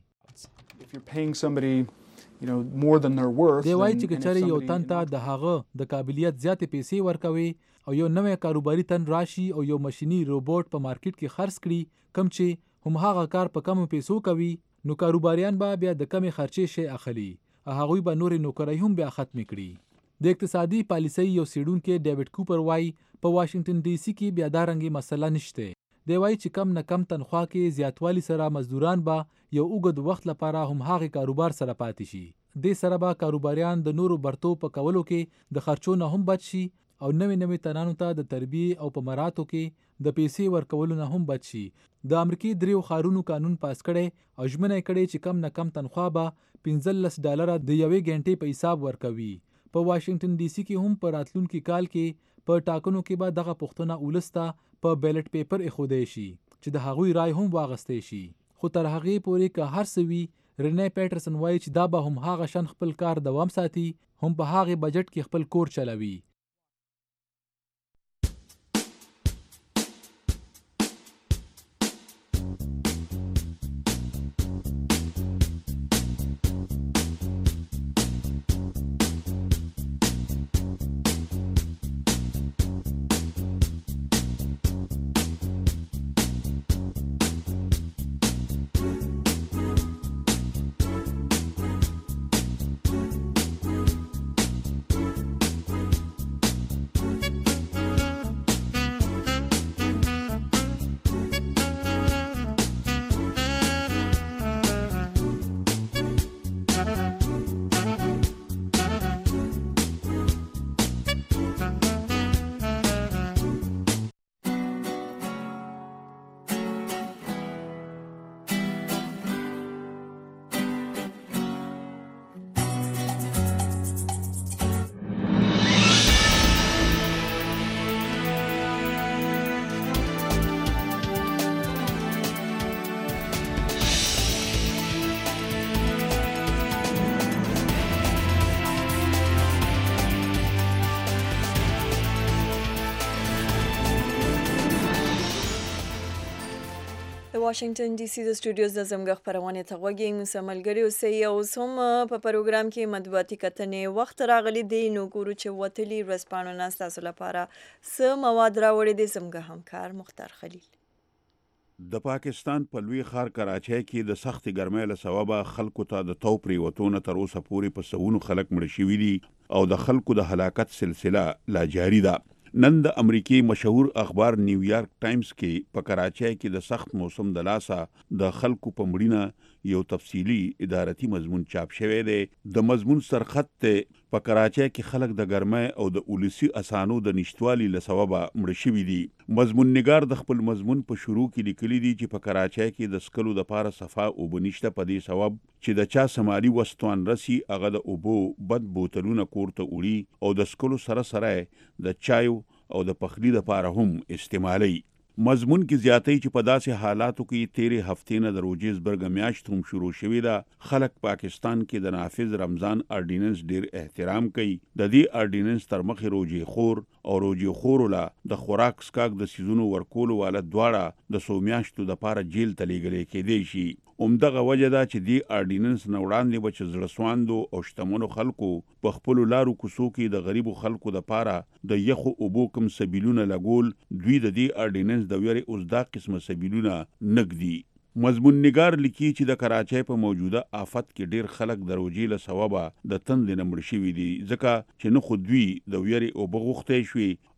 وکړي. دی وایي چې که چېرې یو تن ته د هغه د قابلیت زیاتې پیسې ورکوي او یو نوی کاروباري تن راشي او یو ماشیني روبوټ په مارکیټ کې خرڅ کړي کوم چې هم هغه کار په کمو پیسو کوي، نو کاروباریان به بیا د کمې خرچې شی اخلي او هغوی به نورې نوکرۍ هم بیا ختمې کړي. د اقتصادي پالیسۍ یو څېړونکی ډیوډ کوپر وایي په واشنگټن ډي سي کې بیا دا رنګې مسله نشته. دی وایي چې کم نه کم تنخواه کې زیاتوالي سره مزدوران به یو اوږد وخت لپاره هم هغې کاروبار سره پاتې شي. دې سره به کاروباریان د نورو برتو په کولو کې د خرچو نه هم بچ شي او نوې نوې تنانو ته د تربیې او په مراتو کې د پیسې ورکولو نه هم بچ شي. د امریکې دریو ښارونو قانون پاس کړی او ژمنه یې کړې چې کم نه کم تنخواه به پنځلس ډالره د یوې ګنټې په حساب ورکوي. په واشنگټن ډي سي کې هم په راتلونکي کال کې په ټاکنو کې به دغه پوښتنه ولس ته په بیلټ پیپر ایښودی شي چې د هغوی رای هم واغستی شي. خو تر هغې پورې که هر څه وي، رینی پیټرسن وایي چې دا به هم هغه شان خپل کار دوام ساتي، هم په هغې بجټ کې خپل کور چلوي. واشنگټن ډي سي د سټوډیوز د زموږ خپرونې ته غوږی موږ ملګري اوسئ. اوس هم په پروګرام کې مطبوعاتي کتنې وخت راغلی دی، نو ګورو چې وتلي ورځپاڼو نه ستاسو لپاره څه مواد راوړي دي زموږ همکار مختار خلیل. د پاکستان په لوی ښار کراچۍ کې د سختې ګرمۍ له سببه خلکو ته د تو پرېوتو نه تر اوسه پورې په سوونو خلک مړه شوي دي او د خلکو د هلاکت سلسله لا جاري ده. نن د امریکای مشهور اخبار نیویارک ټایمز کې په کراچۍ کې د سخت موسم د لاسه د خلکو په مړینه یو تفصیلی ادارتي مضمون چاپ شوی دی. د مضمون سرخط ته په کراچۍ کې خلک د ګرمۍ او د اولسي اسانو د نشټوالي له سببه مړه شوي دي. مضمون نگار د خپل مضمون په شروع کې لیکلي دي چې په کراچۍ کې د سکلو د پاره صفا اوبه نشته، په دې سبب چې د چا سمالي وستوان رسی هغه د اوبو بد بوتلونه کور ته وړي او د سکلو سره سره د چایو او د پخلی لپاره هم استعمالي. مضمون کې زیاتې چې په داسې حالاتو کې تیرې هفتې نه د روزې زبرګ میاشت هم شروع شوې ده. خلک پاکستان کې د نافذ رمضان آرډیننس ډیر احترام کوي. د دې آرډیننس تر مخې روزې خور او روزې خور له د خوراک سکاک د سیزونو ورکولو والا دواړه د څو میاشتو دپاره جیل ته لیږلی کېدی شي. همدغه وجه ده چې دې آرډیننس نه وړاندې به چې زړهسواندو او شتمنو خلکو په خپلو لارو کوڅو کې د غریبو خلکو دپاره د یخو اوبو کم سبیلونه لګول، دوی د دې آرډیننس د ویرې اوس دا قسمه سبیلونه نږدي. مضمون نگار لیکي چې د کراچۍ په موجوده آفت کې ډیر خلک د روزې له سببه د تندې نه مړه شوي دي، ځکه چې نه خو دوی د ویرې اوبه غوښتی شوي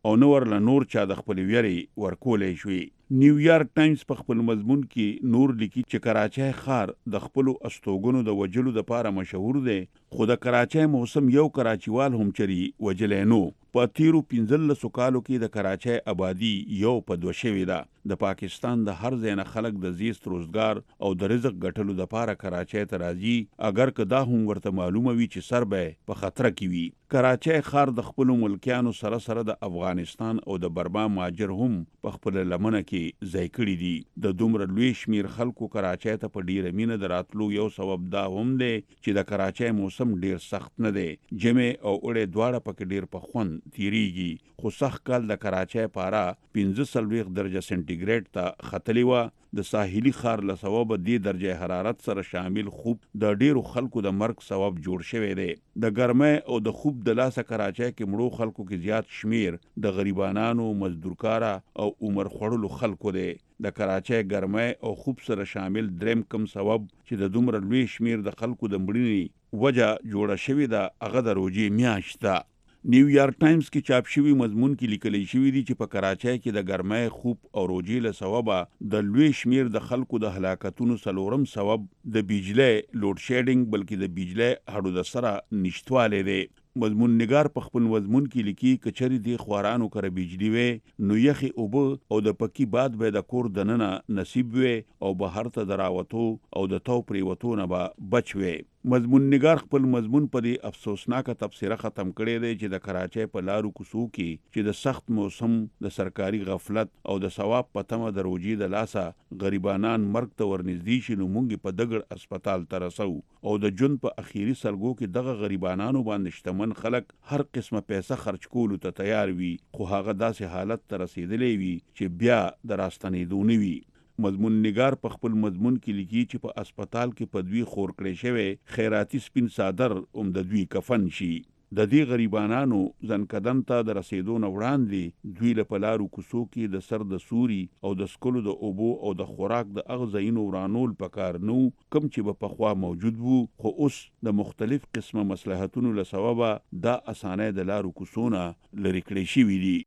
او نه ورله نور چا د خپل ویرې ورکولی شوې. نیویارک ټایمز په خپل مضمون کې نور لیکي چې کراچۍ ښار د خپلو استوګنو د وجلو دپاره مشهور دی، خو د کراچۍ موسم یو کراچیوال هم چرې وجلی نو. په تیرو پنځلسو کالو کې د کراچۍ آبادي یو په دوه شوې ده. د پاکستان د هر ځای نه خلک د زیست روزګار او د رزق ګټلو دپاره کراچۍ ته راځي، اگر که دا هم ورته معلومه وي چې سر به په خطره کې وي. کراچۍ ښار د خپلو ملکیانو سره سره د افغانستان او د برما مهاجر هم په خپله لمنه کې ځای کړي دي. د دومره لوی شمیر خلکو کراچۍ ته په ډیره مینه د راتلو یو سبب دا هم دی چې د کراچۍ موسم ډیر سخت نه دی. ژمی او اوړی دواړه پکې ډیر په خوند تیریږي، خو سخت کال د کراچۍ پاره پنځه څلوېښت درجه سنټیګریډ ته ختلې وه. د ساحلي ښار له سببه دې درجه حرارت سره شامل خوب د ډیرو خلکو د مرګ سبب جوړ شوی دی. د ګرمۍ او د خوب د لاسه کراچۍ کې مړو خلکو کې زیات شمیر د غریبانانو، مزدورکاره او عمر خوړلو خلکو دی. د کراچۍ ګرمۍ او خوب سره شامل دریم کم سبب چې د دومره لوی شمیر د خلکو د مړینې وجه جوړه شوې ده هغه د روژې میاشت ده. نیویارک ټایمز کې چاپ شوي مضمون کې لیکلی شوي دي چې په کراچۍ کې د ګرمۍ، خوب او روژې له سببه د لوی شمیر د خلکو د هلاکتونو څلورم سبب د بجلی لوډ شیډینګ بلکې د بجلی هډو د سره نشتوالی دی. مضمون نگار په خپل مضمون کې لیکي که چېرې دې خوارانو کره بجلي وی نو یخې اوبه او د پکي باد به د کور دننه نصیب وی او بهر ته د راوتو او د تو پریوتو نه به بچ وی. مضمون نگار خپل مضمون په دې افسوسناکه تبصره ختم کړی دی چې د کراچۍ په لارو کوڅو کې چې د سخت موسم د سرکاري غفلت او د ثواب په تمه د روژې د لاسه غریبانان مرګ ته ورنږدې شي نو موږ په دګړ اسپتال ته رسو او د ژوند په اخیري سلګو کې دغه غریبانانو باندې شتمن خلک هر قسمه پیسه خرج کولو ته تیار وي، خو هغه داسې حالت ته رسیدلی وي چې بیا د راستنېدو نه وي. مضمون نگار په خپل مضمون کې لیکي چې په اسپتال کې په دوی خور کړی شوی خیراتي سپین صادر هم د دوی کفن شي. د دې غریبانانو ځنکدن ته د رسیدو نه وړاندې دوی له په لارو کوڅو کې د سر د سوري او د څښلو د اوبو او د خوراک د هغه ځایونو ورانول پکار نه وو کوم چې به پخوا موجود وو، خو اوس د مختلف قسمه مصلحتونو له سببه دا اسانۍ د لارو کوڅو نه لرې کړی شوي دي.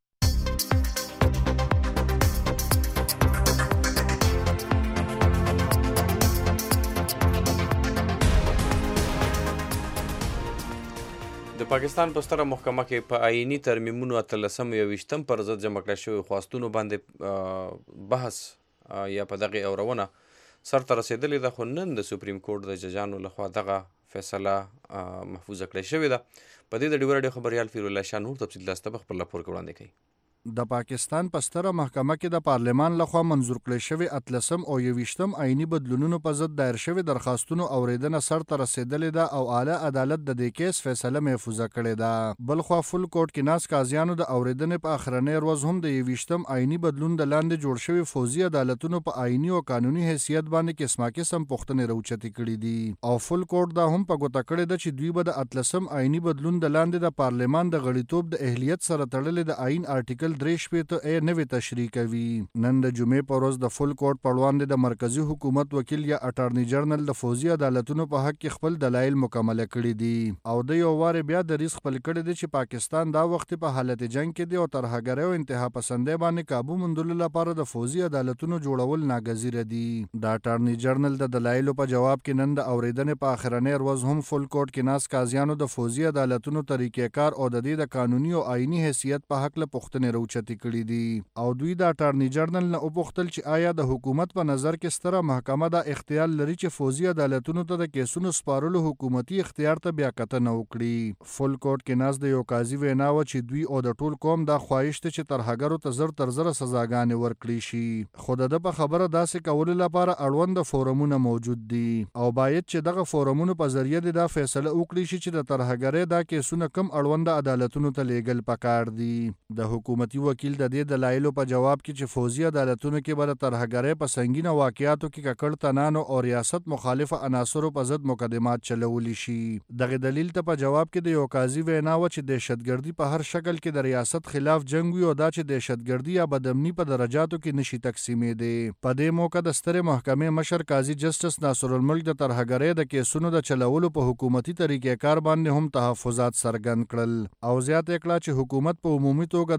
د پاکستان په ستره محکمه کې په آئیني ترمیمونو اتلسم یوویشتم پر ضد جمع کړای شویو خواستونو باندې بحث یا په دغې اورونه سر ته رسېدلې ده، خو نن د سپریم کورټ د ججانو لخوا دغه فیصله محفوظه کړی شوې ده. په دې د ډیوه راډیو خبریال فیرو الله شاه نور تفصیل لاسته په خپل راپور کې وړاندې کوي. د پاکستان په ستره محکمه کې د پارلمان لخوا منظور کړی شوی اتلسم او یوویشتم آئیني بدلونونو په ضد دایر شوی درخواستونو اوریدنه سر ته رسېدلې ده او اعلی عدالت د دې کیس فیصله محفوظه کړې ده. بلخوا فل کورټ کې ناست قاضیانو د اوریدنې په اخرنۍ ورځ هم د یوویشتم آئیني بدلون د لاندې جوړ شوي فوزي عدالتونو په آئیني او قانوني حیثیت باندې قسمه قسم پوښتنې راوچتې کړي دي او فل کورټ دا هم په ګوته کړې ده چې دوی به د اتلسم آئیني بدلون د لاندې د پارلمان د غړیتوب د اهلیت سره تړلې د آئین آرټیکل درې شپېته ای نوې تشریح کوي. نن د جمعې په ورځ د فل کورټ په وړاندې د مرکزی حکومت وکیل یا اټارنی جنرال د فوزي عدالتونو په حق کې خپل دلایل مکمل کړي دي او د یو واره بیا د ریس خپل کړي دي چې پاکستان دا وخت په حالت جنگ کې دی او ترهګرۍ او انتها پسندۍ باندې قابو موندلو لپاره د فوزي عدالتونو جوړول ناګزیر دي. د اټارنی جنرال د دلایلو په جواب کې نن د اوریدنې په اخرنۍ ورځ هم فل کورټ کې ناست قاضیانو د فوزي عدالتونو طریقې کار او د دې د قانوني او آئینی حیثیت په حق له پوښتنې راوچتې کړي دي او دوی د اټارنی جنرال نه وپوښتل چې آیا د حکومت په نظر کې ستره محکمه دا اختیار لري چې فوزي عدالتونو ته د کیسونو سپارلو حکومتي اختیار ته بیا کتنه وکړي. فل کورټ کې ناست د یو قاضي وینا وه چې دوی او د ټول قوم دا خواهش دی چې ترهګرو ته زر تر زره سزاګانې ورکړي شي، خو د ده په خبره داسې کولو لپاره اړوند فورمونه موجود دي او باید چې دغه فورمونو په ذریعه د دا فیصله وکړي شي چې د ترهګرۍ دا کیسونه کم اړوند عدالتونو ته لیږل پکار دي. د حکومتي وکیل د دې دلایل په جواب کې چې فوزي عدالتونو کې به د ترهګرۍ په سنگینه واقعاتو کې ککړ تنانو او ریاست مخالفه عناصرو په ضد مقدمات چلولی شي. دغه دلیل ته په جواب کې د یو قاضي وینا و چې دهشتګردي په هر شکل کې د ریاست خلاف جنگ وي او دا چې دهشتګردي یا بدامني په درجاتو کې نشي تقسیمېدی. په دې موقع د سترې محکمې مشر قاضي جسټس ناصر الملک د ترهګرۍ د کیسونو د چلولو په حکومتي طریقې کار باندې هم تحفظات څرګند کړل او زیاته کړه چې حکومت په عمومي توګه داسې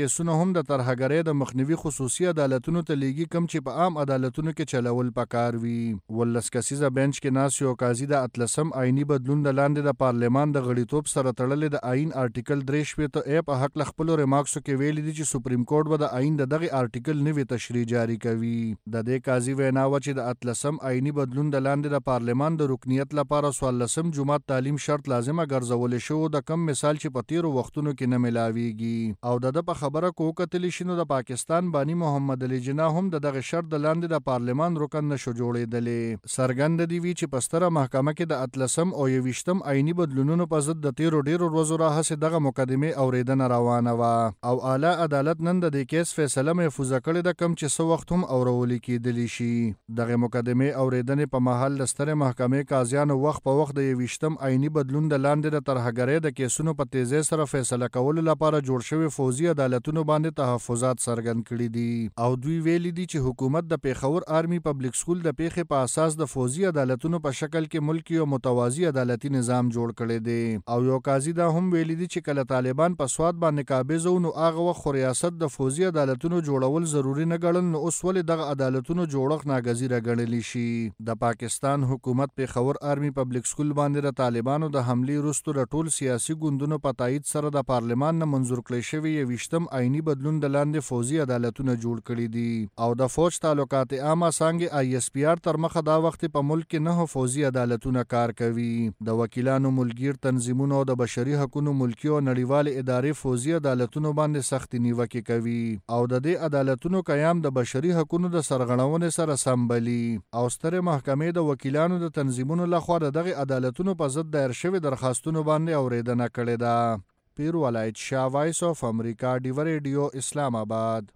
کیسونه هم د ترهګرۍ د مخنیوي خصوصي عدالتونو ته لیږي کم چې په عام عدالتونو کې چلول پکار وي. ولس کسیزه بنچ کې ناست یو قاضي د اتلسم آئیني بدلون د لاندې د پارلمان د غړیتوب سره تړلې د آئین آرټیکل درې شپېته ای په حق له خپلو ریمارکسو کې ویلي دي چې سپریم کورټ به د آئین د دغې آرټیکل نوې تشریح جاري کوي. د دې قاضي وینا وه چې د اتلسم آئیني بدلون د لاندې د پارلمان د رکنیت لپاره څوارلسم جماعت تعلیم شرط لازمه ګرځولی شو د کم مثال چې په تیرو وختونو کې نه ملاویږي. او د ده په خبره که وکتلی شي نو د پاکستان بانی محمد علي جناح هم د دغه شرط د لاندې د پارلمان رکن نشو جوړېدلی. څرګنده دي وي چې په ستره محکمه کې د اتلسم او یویشتم آئیني بدلونونو په ضد د تیرو ډیرو ورځو راهیسې دغه مقدمې اورېدنه روانه وه او اعلی عدالت نن د دې کیس فیصله محفوظه کړې ده کم چې څه وخت هم اورولي کېدلی شي. دغه مقدمې اورېدنې په مهال د سترې محکمې قاضیانو وخت په وخت د یویشتم آئیني بدلون د لاندې د ترهګرۍ د کیسونو په تیزۍ سره فیصله کولو لپاره جوړ شوي فوزي عدالتونو باندې تحفظات څرګند کړي دي او دوی ویلي دي چې حکومت د پیښور آرمي پبلک سکول د پیښې په اساس د فوزي عدالتونو په شکل کې ملکی او متوازی عدالتي نظام جوړ کړی دی. او یو قاضي دا هم ویلي دي چې کله طالبان په سواد باندې قابض وو نو هغه وخت خو ریاست د فوزي عدالتونو جوړول ضروري نه ګڼل نو اوس ولې دغه عدالتونو جوړښت ناګزیره ګڼلی شي. د پاکستان حکومت پیښور آرمي پبلک سکول باندې د طالبانو د حملې وروسته د ټول سیاسي ګوندونو په تایید سره د پارلمان نه منظور کړی شوي یویشتم آئیني بدلون د لاندې فوزي عدالتونه جوړ کړي دي او د فوج تعلقات عامه څانګې آی ایس پی آر تر مخه دا وخت په ملک کې نه فوزي عدالتونه کار کوي. د وکیلانو ملګر تنظیمونو او د بشري حقوقو ملکی او نړیوال ادارې فوزي عدالتونو باندې سخت نیوکې کوي او د دې عدالتونو قیام د بشري حقوقو د سرغړونې سره سمبلي او سترې محکمې د وکیلانو د تنظیمونو لخوا د دغه عدالتونو په ضد دایر شوي درخواستونو باندې اورېدنه کړې ده. پیر ولایت شاه، وایس اف امریکا، ډیو ریډیو، اسلام آباد.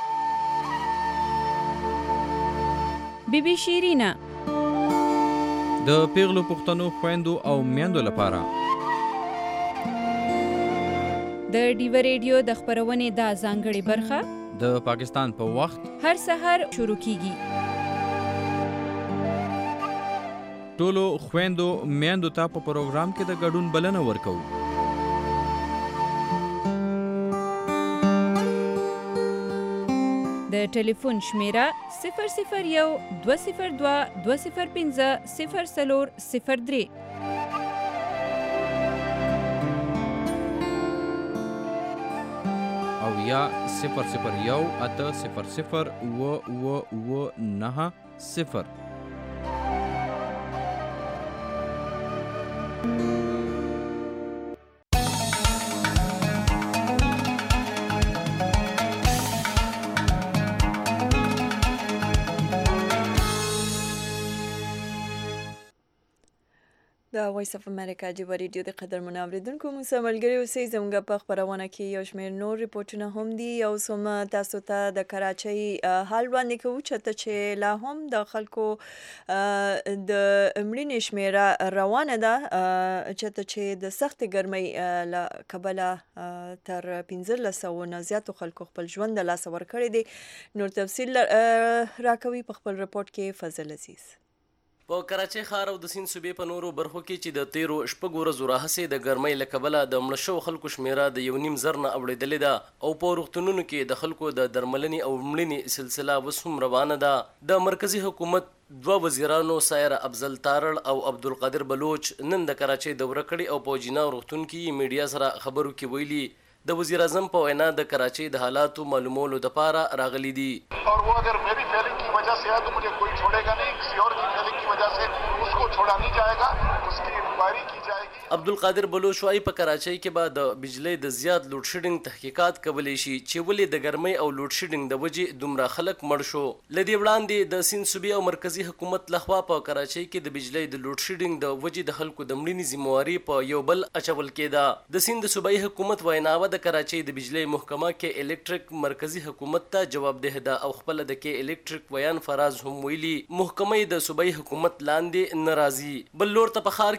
بی بی شیرینا د پیغلو پښتنو خويندو او میندو لپاره د ډیو ریډیو د خبرونې دا ځانګړې برخه د پاکستان په وخت هر سحر شروع کیږي. ټولو خويندو میندو ته په پروګرام کې د ګډون بلنه ورکوو. د ټلیفون شمیره صفر صفر یو دوه صفر دوه دوه صفر پنځه صفر څلور صفر درې او یا صفر صفر یو اته صفر صفر اوه اوه اوه نهه صفر. د وایس اف امریکا ډیو ریډیو د قدرمنو اوریدونکو مو سره ملګري اوسئ. زموږ په خپرونه کې یو شمېر نور ریپورټونه هم دي او سم تاسو ته د کراچۍ حال وړاندې کوو چېرته چې لا هم د خلکو د مړینې شمېره روانه ده چېرته چې د سختې ګرمۍ له کبله تر پنځلس سوو نه زیاتو خلکو خپل ژوند د لاسه ورکړی دی. نور تفصیل راکوي په خپل رپورټ کې فضل عزیز. په کراچۍ ښار او د سیند صوبې په نورو برخو کې چې د تیرو شپږ ورځو راهیسې د ګرمۍ له کبله د مړه شوو خلکو شمېره د یو نیم زر نه اوړېدلې ده او په روغتونونو کې د خلکو د درملنې او مړینې سلسله اوس هم روانه ده. د مرکزي حکومت دوه وزیرانو سایر افضل تارړ او عبدالقادر بلوچ نن د کراچۍ دوره کړې او په جینا روغتون کې میډیا سره خبرو کې ویلي د وزیر اعظم په وینا د کراچۍ د حالاتو معلومولو دپاره راغلي دي. اور وہ اگر میری فیلنگ کی وجہ سے ہے تو مجھے کوئی چھوڑے گا نہیں، کسی اور کی فیلنگ کی وجہ سے اس کو چھوڑا نہیں جائے گا، اس کی انکوائری کی جائے گی. عبدالقادر بلوچ وايي په کراچۍ کې به د بجلی د زیات لوډ شیډینګ تحقیقات کولی شي چې ولې د ګرمۍ او لوډ شیډینګ د وجې دومره خلک مړ شو. له دې وړاندې د سیند صوبې او مرکزي حکومت لخوا په کراچۍ کې د بجلی د لوډ شیډینګ د وجې د خلکو د مړینې ذمواري په یو بل اچول کېده. د سیند صوبایي حکومت ویناوه د کراچۍ د بجلی محکمه کې الکتریک مرکزي حکومت ته جوابده ده او خپل د کې الکتریک ویان فراز هم ویلي محکمه د صوبایي حکومت لاندې ناراضي. بل لور ته په ښار کې د دومره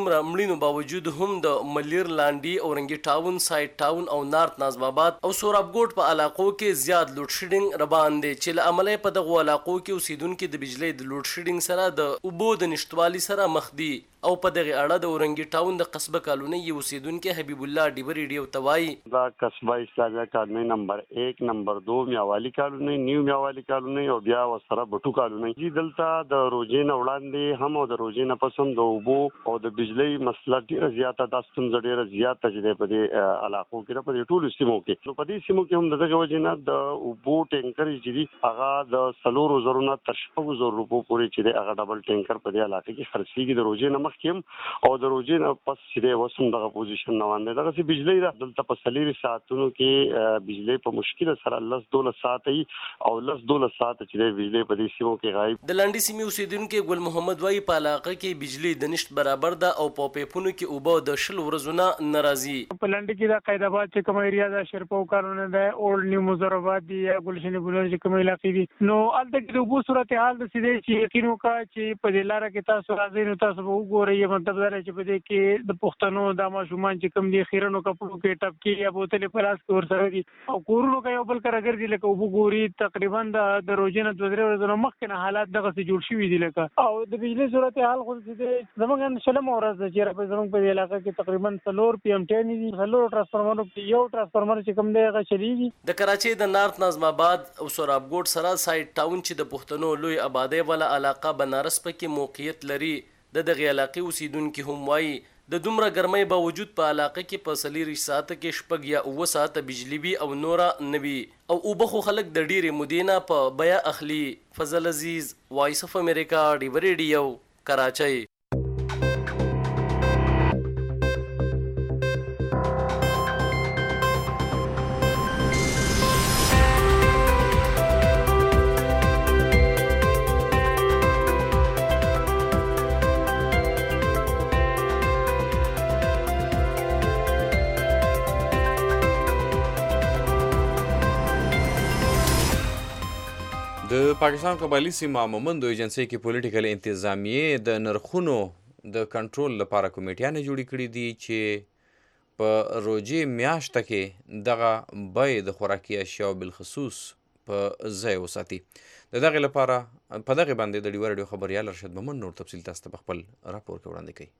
دومره مړینو باوجود هم د ملیر لانډي او رنګي ټاون سایډ ټاون او نارت نظم آباد او سورابګوټ په علاقو کې زیات لوډ شیډینګ روان دی چې له امله په دغو علاقو کې اوسیدونکو د بجلی د لوډ شیډینګ سره د اوبو د نشټوالي سره مخ دي او په دغه اړه د اورنګي ټاون د قصبه کالونی یو اوسیدونکو حبیب الله ډیبری ډیو توای دا قصبه اسلامیه کالونی نمبر یک نمبر دو میاوالی کالونی نیو میاوالی کالونی او بیا وسره بټو کالونی چې دلته د روزې نه وړاندې هم او د روزې نه پس هم د اوبو او د بجلی مسله ډیره زیاته د ستونزه ډیره زیاته چې په دې علاقو کې په ټولو سیمو کې نو په دې سیمو کې هم دغه وجه نه د اوبو ټینکر چې دي هغه د سلورو زرو نه تر شپږو زرو روپو پورې چې هغه ډبل ټینکر په دې علاقې کې خرڅېږي د روزې نه مخکې او د روزې نه پس چې وسم دغه پوزیشن نه وانده دغه چې بجلی را دلته په سلیری ساعتونو کې بجلی په مشکل سره لس دولس ساعت او لس دولس ساعت چې بجلی په دې سیمو کې غایب د لاندې سیمې اوسیدونکو ګل محمد وای په علاقه کې بجلی د نشټ برابر ده او په پیپونو کې اوبه د شل ورځو نه ناراضي په لاندې کې د قیداباد چې کوم ایریا د شرپو کارونه ده اولډ نیو مزراباد دی یا ګلشن ګلر چې کوم علاقې دي نو الته کې د اوبو صورتحال د سیده چې یقین وکړه چې په دې لار کې تاسو راځئ نو تاسو به وګورئ مطلب دا چې په دې کې د پښتنو د ماشومان چې کوم دي خیرونو کپړو کې ټپ کې یا بوتلې په لاس کې ورسره دي او کورونو کې یو بل کار ګرځي لکه اوبو ګوري تقریبا د د روزنه دوه درې ورځې مخکې نه حالات دغه څه جوړ شوي دي لکه او د بجلی صورتحال خو چې زموږ شلم ورځ چې په زموږ په علاقې کې تقریبا څلور پی ام ټین دي څلور ټرانسفارمرونو کې یو ټرانسفارمر چې کوم دی هغه چلیږي د کراچۍ د نارت نظم آباد او سورابګوټ سره سایډ ټاون چې د پښتنو لوی آبادی والا علاقه بنارس پکې موقعیت لري د دغه علاقې اوسیدونکو هم وایي د دومره ګرمۍ باوجود په علاقه کې په څلېرویشت ساعته کې شپږ یا اووه ساعته بجلی وي او نوره نه وي او اوبه خو خلک د ډېرې مودې نه په بیه اخلي. فضل عزیز، وایس اف امریکا، ډیو ریډیو، کراچۍ. د پاکستان قبایلي سیمه مومندو ایجنسۍ کې پولیټیکل انتظامیې د نرخونو د کنټرول لپاره کمیټیانې جوړې کړي دي چې په روژې میاشته کې دغه بیې د خوراکي اشیاو بالخصوص په ځای وساتي. د دغې لپاره په دغې باندې د ډیو ریډیو خبریال ارشد مومند نور تفصیل تاسو ته په خپل راپور کې وړاندې کوي.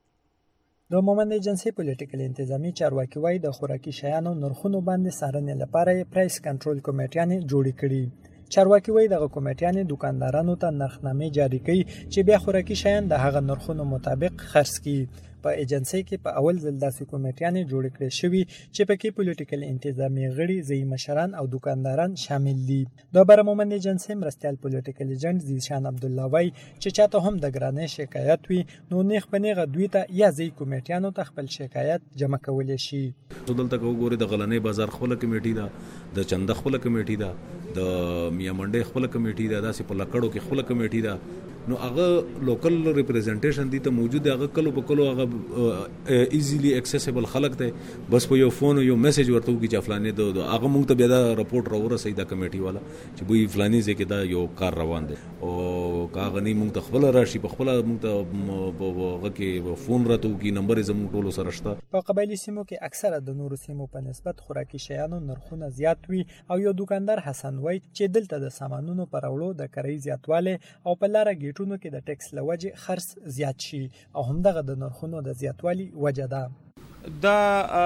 د مومند ایجنسۍ پولیټیکل انتظامی چارواکي وایي د خوراکي شیانو نرخونو باندې څارنې لپاره یې پرایس کنټرول کمیټیانې جوړې کړي. چارواکي وایي دغه کمیټیانې دوکاندارانو ته نرخنامې جاري کوي چې بیا خوراکي شیان د هغه نرخونو مطابق خرڅ کړي. په ایجنسۍ کې په اول ځل داسې کمیټیانې جوړې کړې شوي چې پکې پولیټیکل انتظامی غړي، ځایي مشران او دوکانداران شامل دي. د بره مومند ایجنسۍ مرستیال پولیټیکل ایجنټ زیشان عبدالله وایي چې چاته هم د ګرانۍ شکایت وي نو نیغ په نیغه دوی ته یا ځایي کمیټیانو ته خپل شکایت جمع کولی شي. دلته که وګورئ د غلنۍ بازار خپله کمیټي ده، د چنده خپله کمیټي ده، د میاں منډۍ خپله کمیټي ده، داسې په لکړو کې خپله کمیټي ده. نو هغه لوکل ریپرزنټیشن دي ته موجود دی، هغه کلو په کلو هغه ایزیلی اکسیسیبل خلک دی، بس په یو فون یو میسج ورته وکړي چې فلانې د هغه موږ ته بیا دا رپورټ راورسوي دا کمیټي والا چې بوی فلاني ځای کې دا یو کار روان دی او که هغه نه موږ ته خپله راشي په خپله موږ ته هغه کې فون راته وکړي، نمبر یې زموږ ټولو سره شته. په قبایلي سیمو کې اکثره د نورو سیمو په نسبت خوراکي شیانو نرخونه زیات وي او یو دوکاندار حسن وایي چې دلته د سامانونو په راوړو د کرایي زیاتوالی او په لاره ګیټونو کې د ټکس لوجې خرڅ زیات شي او همدغه د نرخونو د زیاتوالي وجه ده. دا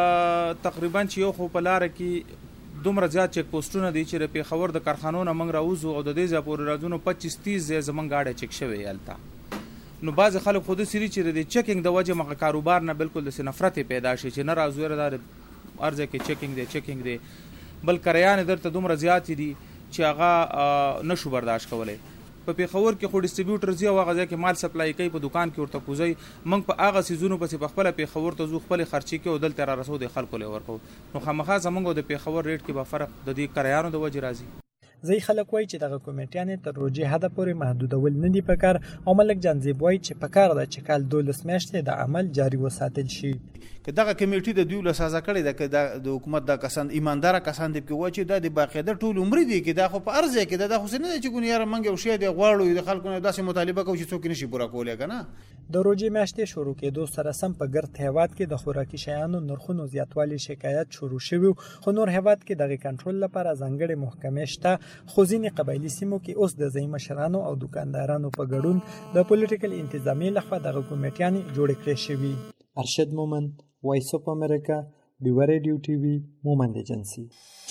تقریبا چې یو خو په لاره کې دومره زیات چک پوسټونه دي چې د پېښور د کارخانو نه موږ راوځو او د دې ځای پورې راځو نو پچیس تیس ځای زموږ ګاډی چک شوی هلته. نو بعضې خلک خو داسې دي چې د چکینګ د وجې مغه کاروبار نه بالکل داسې نفرت پیدا شي چې نه راځو یاره دا هر ځای کې چکینګ دی چکینګ دی. بل کریانې درته دومره زیاتې دي چې هغه نشو برداشت کولی. په پېښور کې خو ډسټریبیوټر ځي او هغه ځای کې مال سپلای کوي، په دکان کې ورته کوزوي، موږ په هغه سیزونو پسې په خپله پېښور ته ځو، خپلې خرچې کوو، دلته را رسو د خلکو له ورکوو. نو خامخا زموږ او د پېښور ریټ کې به فرق د دې کریانو د وجې راځي. ځایي خلک وایي چې دغه کمیټیانې تر روژې حده پورې محدودول نه دي پکار او ملک جانزیب وایي چې پکار ده چې کال دولس میاشتې د عمل جاري وساتل شي. که دغه کمیټي د دوی له سازه کړې ده، که د حکومت دا کسان ایمانداره کسان دي پکې وایي چې دا د باقاعده ټول عمري دي کې دا خو په هر ځای کې ده، دا خو څه نه دی چې ګونې یاره موږ یو شی دی غواړو د خلکو نه داسې مطالبه کوو چې څوک یې نشي پوره کولی که نه. د روژې میاشتې شروع کېدو سره سم په ګرد هیواد کې د خوراکي شیانو نرخونو زیاتوالي شکایت شروع شوی، خو نور هیواد کې دغه کنټرول لپاره ځانګړې محکمې شته. خو ځینې قبایلي سیمو کې اوس د ځایي مشرانو او دکاندارانو په ګډون د پولیټیکل انتظامیې لخوا دغه کمیټیانې جوړې کړې شوي. ارشد مومند، وایس اف امریکا، ډیوه ریډیو ټي وي، مومند ایجنسي.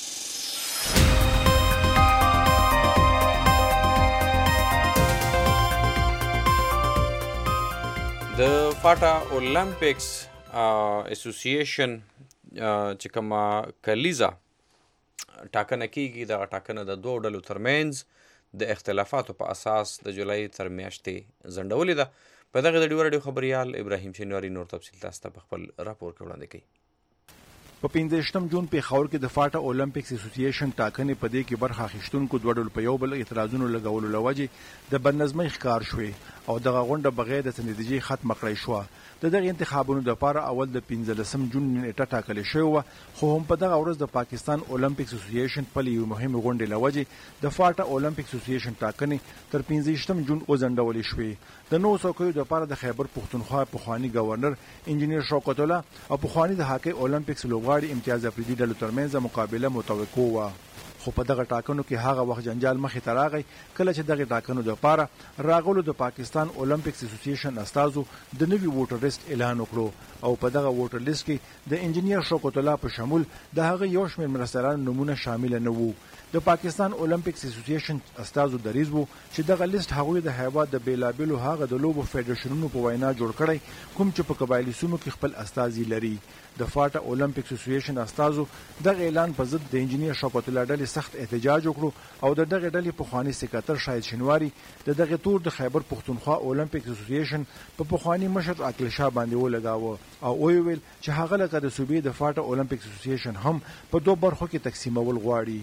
د فاټا اولمپکس اسوسییشن چې کومه کلیزه ټاکنه کیږي، دغه ټاکنه د دوه ډلو ترمنځ د اختلافاتو په اساس د جولای تر میاشتې ځنډولې ده. په دغه د ډیوه راډیو خبریال ابراهیم شینواري نور تفصیل تاسو ته په خپل راپور کې وړاندې کوي. په پنځه جون پیښور کې د فاټا اولمپکس اسوسییشن ټاکنې په دې کې برخه اخیستونکو دوه ډلو په یو بل اعتراضونو لګولو لوجې د بدنظمۍ ښکار شوې او دغه غونډه بغیر د نتیجې ختمه کړای شوه. د دغه انتخابونو لپاره اول د پنځلسم جون نیټه ټاکل شوې وه، خو هم په دغه ورځ د پاکستان اولمپکس اسوسییشن په یوې مهمې غونډې لوجې د فاټا اولمپکس اسوسییشن ټاکنې تر پنځه جون وځنډولې شوې. د نوو څوکیو لپاره د خیبر پښتونخوا پخواني گورنر انجینیر شوکت الله او پخواني د هاکی اولمپکس لوبغاړي امتیاز افریدي ډلو ترمنځ مقابله متوقع وه. خو په دغه ټاکنو کې هغه وخت جنجال مخې ته راغی کله چې دغه ټاکنو لپاره راغلو د پاکستان اولمپکس اسوسییشن استازو د نوي ووټر لیست اعلان وکړو او په دغه ووټر لیست کې د انجینیر شوکت الله په شمول د هغه یو شمېر مرستیالانو نومونه شامل نه وو. د پاکستان اولمپکس اسوسییشن استازو دریځ وو چې دغه لیست هغوی د هیواد د بیلابیلو هغه د لوبو فدریشنونو په وینا جوړ کړی کوم چې په قبایلي سیمو کې خپل استازي لري. د فاټا اولمپکس اسوسییشن استازو دغه اعلان په ضد د انجینیر شوکت الله ډلې سخت احتجاج وکړو او د دغه ډلې پخواني سکرټر شاهد شینواري د دغه تور د خیبر پښتونخوا اولمپکس اسوسییشن په پخواني مشر عقل شاه باندې ولګاوه او ویل چې هغه لکه د صوبې د فاټا اولمپکس اسوسییشن هم په دوه برخو کې تقسیمول غواړي.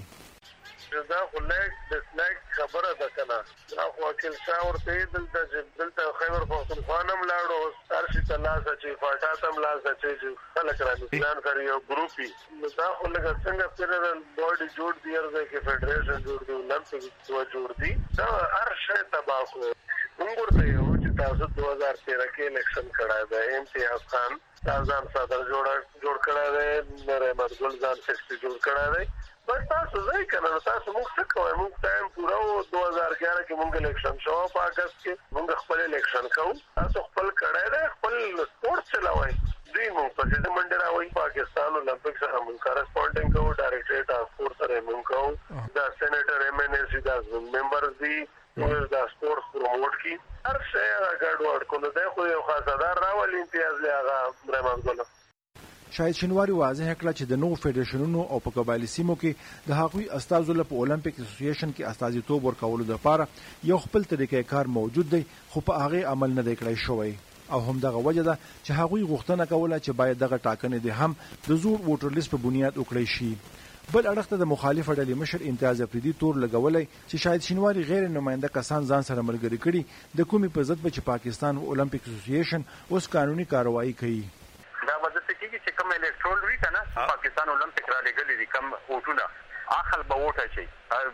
دا خو لایک د لایک خبره ده کنه، دا خو عقل شاه ورته دلته دلته خیبر پښتونخوا هم لاړو، ستارشي ته لاس اچي، فاټا ته هم لاس اچي چې خلک را نسلان کړي یو ګروپي. دا خو لکه څنګه فیډرل باډي جوړ دی، هر ځای کې فیډریشن جوړ دی، اولمپکس جوړ دی، دا هر شی تباه کړو. موږ ورته یو چې تاسو دوه هزار تیرہ کې الیکشن کړی دی، امتیاز خان ځان صدر جوړ کړی دی، رحمت ګل ځان سیکرټري جوړ کړی دی. بس تاسو ځای کنه تاسو موږ څه کوئ، موږ ټایم پوره و دوه هزار ګیارہ کې موږ الیکشن شو، په اگست کې موږ خپل الیکشن کوو، تاسو خپل کړی دی، خپل سپورټ چلوئ. دوی موږ پرزیډنټ منډه راوړي، پاکستان اولمپک سره موږ کارسپونډنټ کوو، ډایرکټریټ آف سپورټ سره موږ کوو، دا سېنیټر ایم ان ای سی دا ممبرز دي، موږ دا سپورټ پروموټ کی هر شی هغه ګډوډ کولو دی. خو یو خاصدار راولي امتیاز دی هغه رحمت ګل. شاهد شینواري واضح کړه چې د نوو فدریشنونو او په قبایلي سیمو کې د هغوی استازو له اولمپک اسوسییشن کې استازیتوب ورکولو لپاره یو خپل طریقې کار موجود دی، خو په هغه عمل نه دی کړی شوی او هم دغه وجه ده چې هغوی غوښتنه کوله چې باید دغه ټاکنې د هم د زوړ ووټر لیست په بنیاد وکړی شي. بل اړخ ته د مخالفه ډلې مشر امتیاز افریدي تور لګولی چې شاهد شینواري غیر نماینده کسان ځان سره ملګري کړي د کومې په ضد به چې پاکستان اولمپک اسوسییشن اوس قانوني کاروایی کوي. دا مدد کېږي چې کوم الکترول وی کنه پاکستان اولمپک را لګلې دي کوم ووټونه اخل به ووټ شي،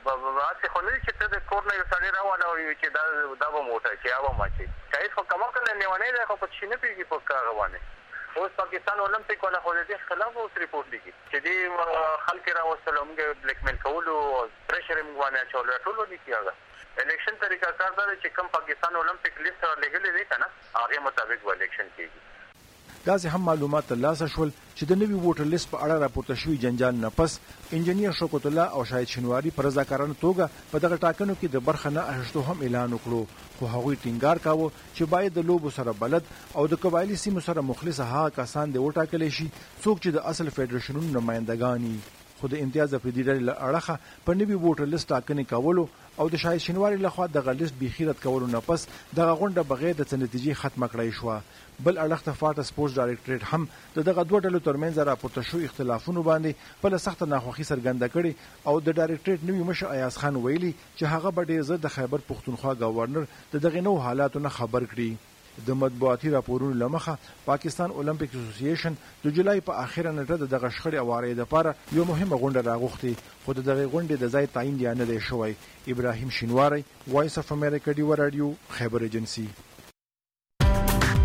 واسه خو نه چې ته د کور نه یو سړی راوړل او چې دا دا به ووټ شي هغه ما شي کایف خو کومه کله نیونه ده خو په شینه پیږي په کار روانه. اوس پاکستان اولمپک ولا خو دې خلاف اوس ریپورت لیکي چې دې خلک راوستل موږ بلیک میل کول او پریشر موږ باندې چول ټولو لیکي هغه الیکشن طریقہ کار دا چې کوم پاکستان اولمپک لیست را لګلې دي کنه هغه مطابق الیکشن کیږي. داسې هم معلومات ترلاسه شول چې د نوي ووټر لیست په اړه راپورته شوي جنجال نه پس انجینیر شوکت الله او شاهد شینواري په رضاکارانه توګه په دغه ټاکنو کې د برخه نه اخیستو هم اعلان وکړو، خو هغوی ټینګار کاوه چې باید د لوبو سره بلد او د قبایلي سیمو سره مخلص هغه کسان د وټاکلی شي څوک چې د اصل فدریشنونو نمایندګان وي. خو د امتیاز افریدي ډلې له اړخه په نوي ووټر لیست ټاکنې کولو او د شاهد شینواري لخوا دغه لیست بیخي رد کولو نه پس دغه غونډه بغیر د څه نتیجې ختمه کړی شوه. بل اړخ ته فاټا سپورټس ډایرکټریټ هم د دغه دوه ډلو ترمنځ راپورته شوي اختلافونو باندې بله سخته ناخوښي څرګنده کړې او د ډایرکټریټ نوي مشر ایاز خان ویلي چې هغه به ډېر ژر د خیبر پښتونخوا گورنر د دغې نوو حالاتو نه خبر کړي. د مطبوعاتي راپورونو له مخه پاکستان اولمپک اسوسییشن د جولای په اخیره نیټه د دغه شخړې اوارې لپاره یو مهمه غونډه راغوښتې، خو د دغې غونډې د ځای تعین یا نه دی شوی. ابراهیم شینواری، وایس اف امریکا ډیوه راډیو، خیبر ایجنسي.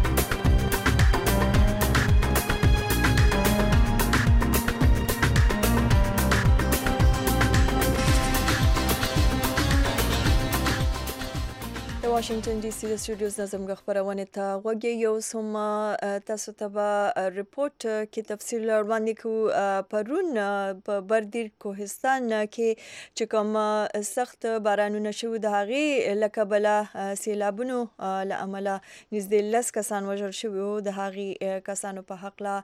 واشنگټن ډي سي د سټوډیوز نه زموږ خپرونې ته غوږی یو سم تاسو ته به ریپورت کې تفصیل وړاندې کوو. پرون په بردیر کوهستان کې چې کوم سخت بارانونه شوي د هغې له کبله سیلابونو له امله نږدې لس کسان وژل شوي وو. د هغې کسانو په هکله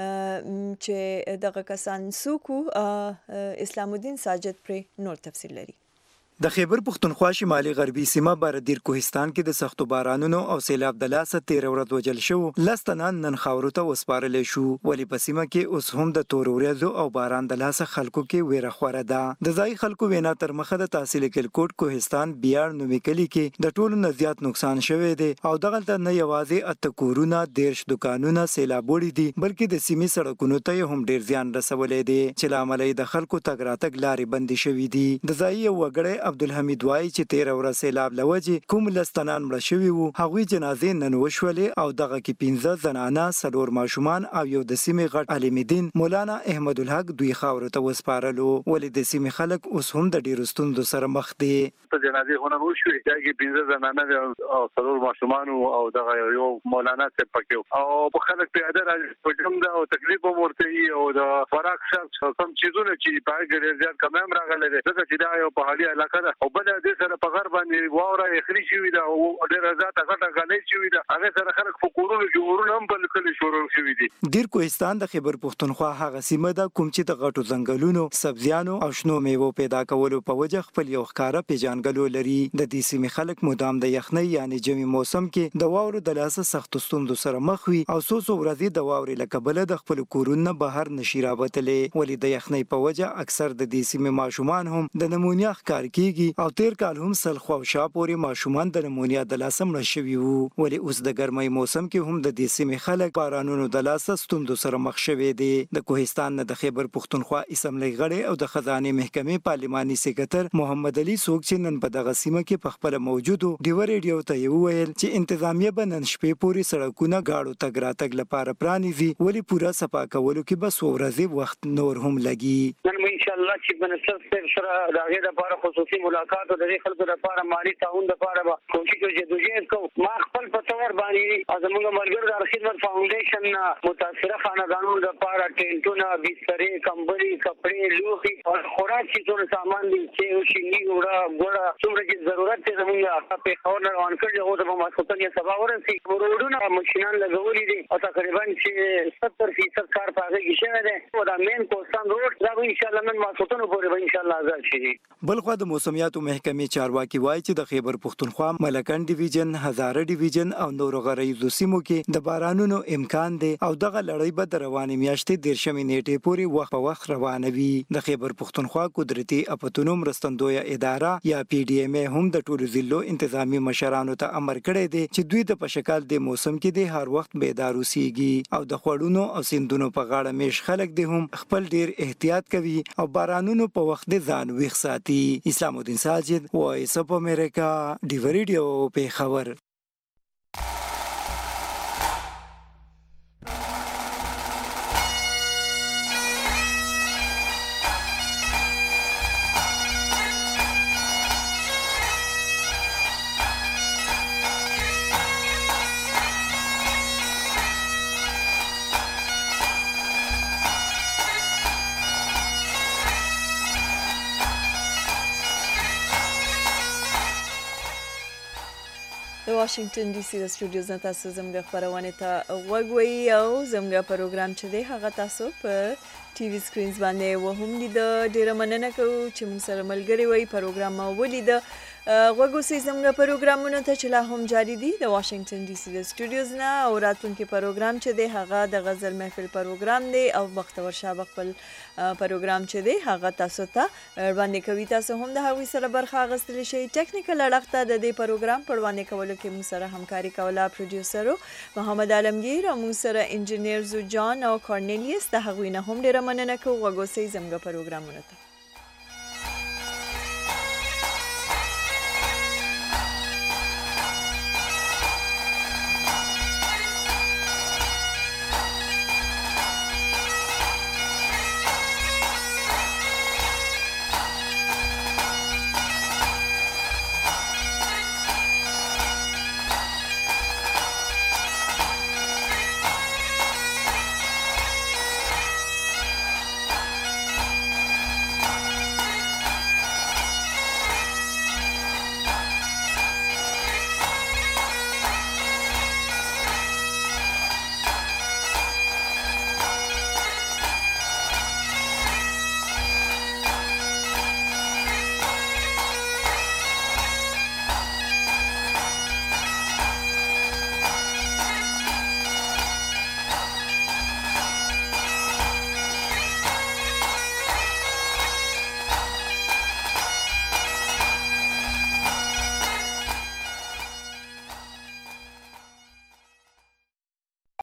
چې دغه کسان څوک وو اسلام الدین ساجد پرې نور تفصیل لري. د خیبر پښتونخوا شمالي غربي سیمه بردیر کوهستان کې د سختو بارانونو او سیلاب د لاسه تیر ورځ وجل شو. لس تنان نن خاورو ته وسپارل شو. ولی په سیمه کې اوس هم د تور ورځو او باران د لاسه خلکو کې ویره خوره ده. د ځای خلکو وینا تر مخه د تحصیل کلکوټ کوهستان بیار نومي کلی کې د ټولو نه زیات نقصان شوی دی او دغلته نه یوازې اته کورونه دیرش دکانونه سیلاب وړي دي بلکې د سیمې سړکونو ته هم ډیر زیان رسولی دی چې له امله د خلکو تګ راتګ لارې بندې شوي دي. د ځای یو وګړی عبدالحمید وایي چې تیره ورځ سیلاب له وجې کوم لس تنان مړه شوي وو هغوی جنازې نن وشولې او دغه کې پنځه زنانه څلور ماشومان او یو د سیمې غټ عالم دین مولانا احمد الحق دوی خاورو ته وسپارلو. ولې د سیمې خلک اوس هم د ډیرو ستونزو سره مخ دي. په جنازې خونه وشوې چې کې پنځه زنانه او څلور ماشومان او دغه یو مولانا صاحب پکې او په خلک پیاده راځي په جمع ده او تکلیف هم ورته او د خوراک شرط کوم چیزونه چې په ډېر زیات کم هم راغلي دي ځکه چې دا یو په حالي علاقه ده او بل د سره په غر باندې واوره اخري شوی دا او ډېر زیات غټه غلې شوی دا هغه سره خلک فکرونه جوړونه هم بل کلی شروع شوی دي. دیر کوهستان د خیبر پښتونخوا هغه سیمه ده کوم چې د غټو ځنګلونو سبزیانو او شنو میوو پیدا کولو په وجه خپل یو ښکاره پیژانګلو لري. د دې سیمې خلک مدام د یخنۍ یعنی جمی موسم کې د واورو د لاسه سختو ستونزو سره مخ وي او څو څو ورځې د واورې له کبله د خپل کورونو بهر نشي راوتلی. ولې د یخنۍ په وجه اکثر د دې سیمې ماشومان هم د نمونیا ښکار کیږي او تیر کال هم سل خو شا پورې ماشومان د نمونیا د لاسه مړه شوي وو. ولې اوس د ګرمۍ موسم کې هم د دې سیمې خلک بارانونو د لاسه ستونزو سره مخ شوي دي. د کوهستان نه د خیبر پښتونخوا اسمبلی غړی او د خزانې محکمې پارلماني سکرټر محمد علي څوک چې نن په دغه سیمه کې په خپله موجودو ډیوه ریډیو ته یې وویل چې انتظامیه به نن شپې پورې سړکونه ګاډو تګ راتګ لپاره پرانیزي. ولې پوره صفا کولو کې به څو ورځې وخت نور هم لګي. نن انشاءالله چې منسټر صاحب سره د هغې دپاره خصوصي ملاقات او د دې خلکو لپاره مالي تعاون لپاره به کوشش او جدوجہد کوو. ما خپل په طور باندې او زموږ ملګرو د خدمت فاونډیشن نه متاثره خاندانونو لپاره ټینټونه بسترې کمبلې کپړې لوښي او خوراک چیزونو سامان دي چې شیني وړه ګوړه څومره چې ضرورت دی زموږ پېښور نه روان کړي هغو ته به ماسخوتن یا سبا ورسي. روډونه ماشینان لګولي دي او تقریبا چې ستر فیصد کار په هغې کې شوی دی او دا مین کوهستان روډ دا به انشاءالله نن ماسخوتنو پورې به انشاءالله آزاد شي. بلخوا د موسمیاتو محکمې چارواکي وایي چې د خیبر پښتونخوا ملکن ډیویژن هزاره ډیویژن او نورو غرایزو سیمو کې د بارانونو امکان دی او دغه لړۍ به د روانې میاشتې دېرشمې نیټې پورې وخت په وخت روانه وي. د خیبر پښتونخوا قدرتي اپتونو مرستندویه اداره یا پی ډي ایم هم د ټولو ضلعو انتظامی مشرانو ته امر کړی دی چې دوی د په شکل د موسم کې د هر وخت بیدار اوسیږي او د خوړونو او سیندونو په غاړه میش خلک دي هم خپل ډیر احتیاط کوي او بارانونو په وخت د ځان ویښ ساتي. اسلام الدین ساجد وایس اف امریکا ډیوه ریډیو پېښور. د واشنگټن ډي سي د سټوډیوز نه تاسو زموږ خپرونې ته غوږ وئ او زموږ پروګرام چې دی هغه تاسو په ټي وي سکرینز باندې وهم لیده. ډېره مننه کوو چې موږ سره ملګري وئ پروګرام مو ولیده. غوږ اوسئ زموږ پروګرامونو ته چې لا هم جاري دي د واشنگټن ډي سي د سټوډیوز نه او راتلونکي پروګرام چې دی هغه د غزل محفل پروګرام دی او بختور شاه خپل پروګرام چې دی هغه تاسو ته وړاندې کوي. تاسو هم د هغوی سره برخه اخیستلی شئ. ټیکنیکل اړخ ته د دې پروګرام په وړاندې کولو کې موږ سره همکاري کوله پروډیوسرو محمد عالمگیر او موږ سره انجینیر زو جان او کارنیلیس. د هغوی نه هم ډېره مننه کوو. غوږ اوسئ زموږ پروګرامونو ته.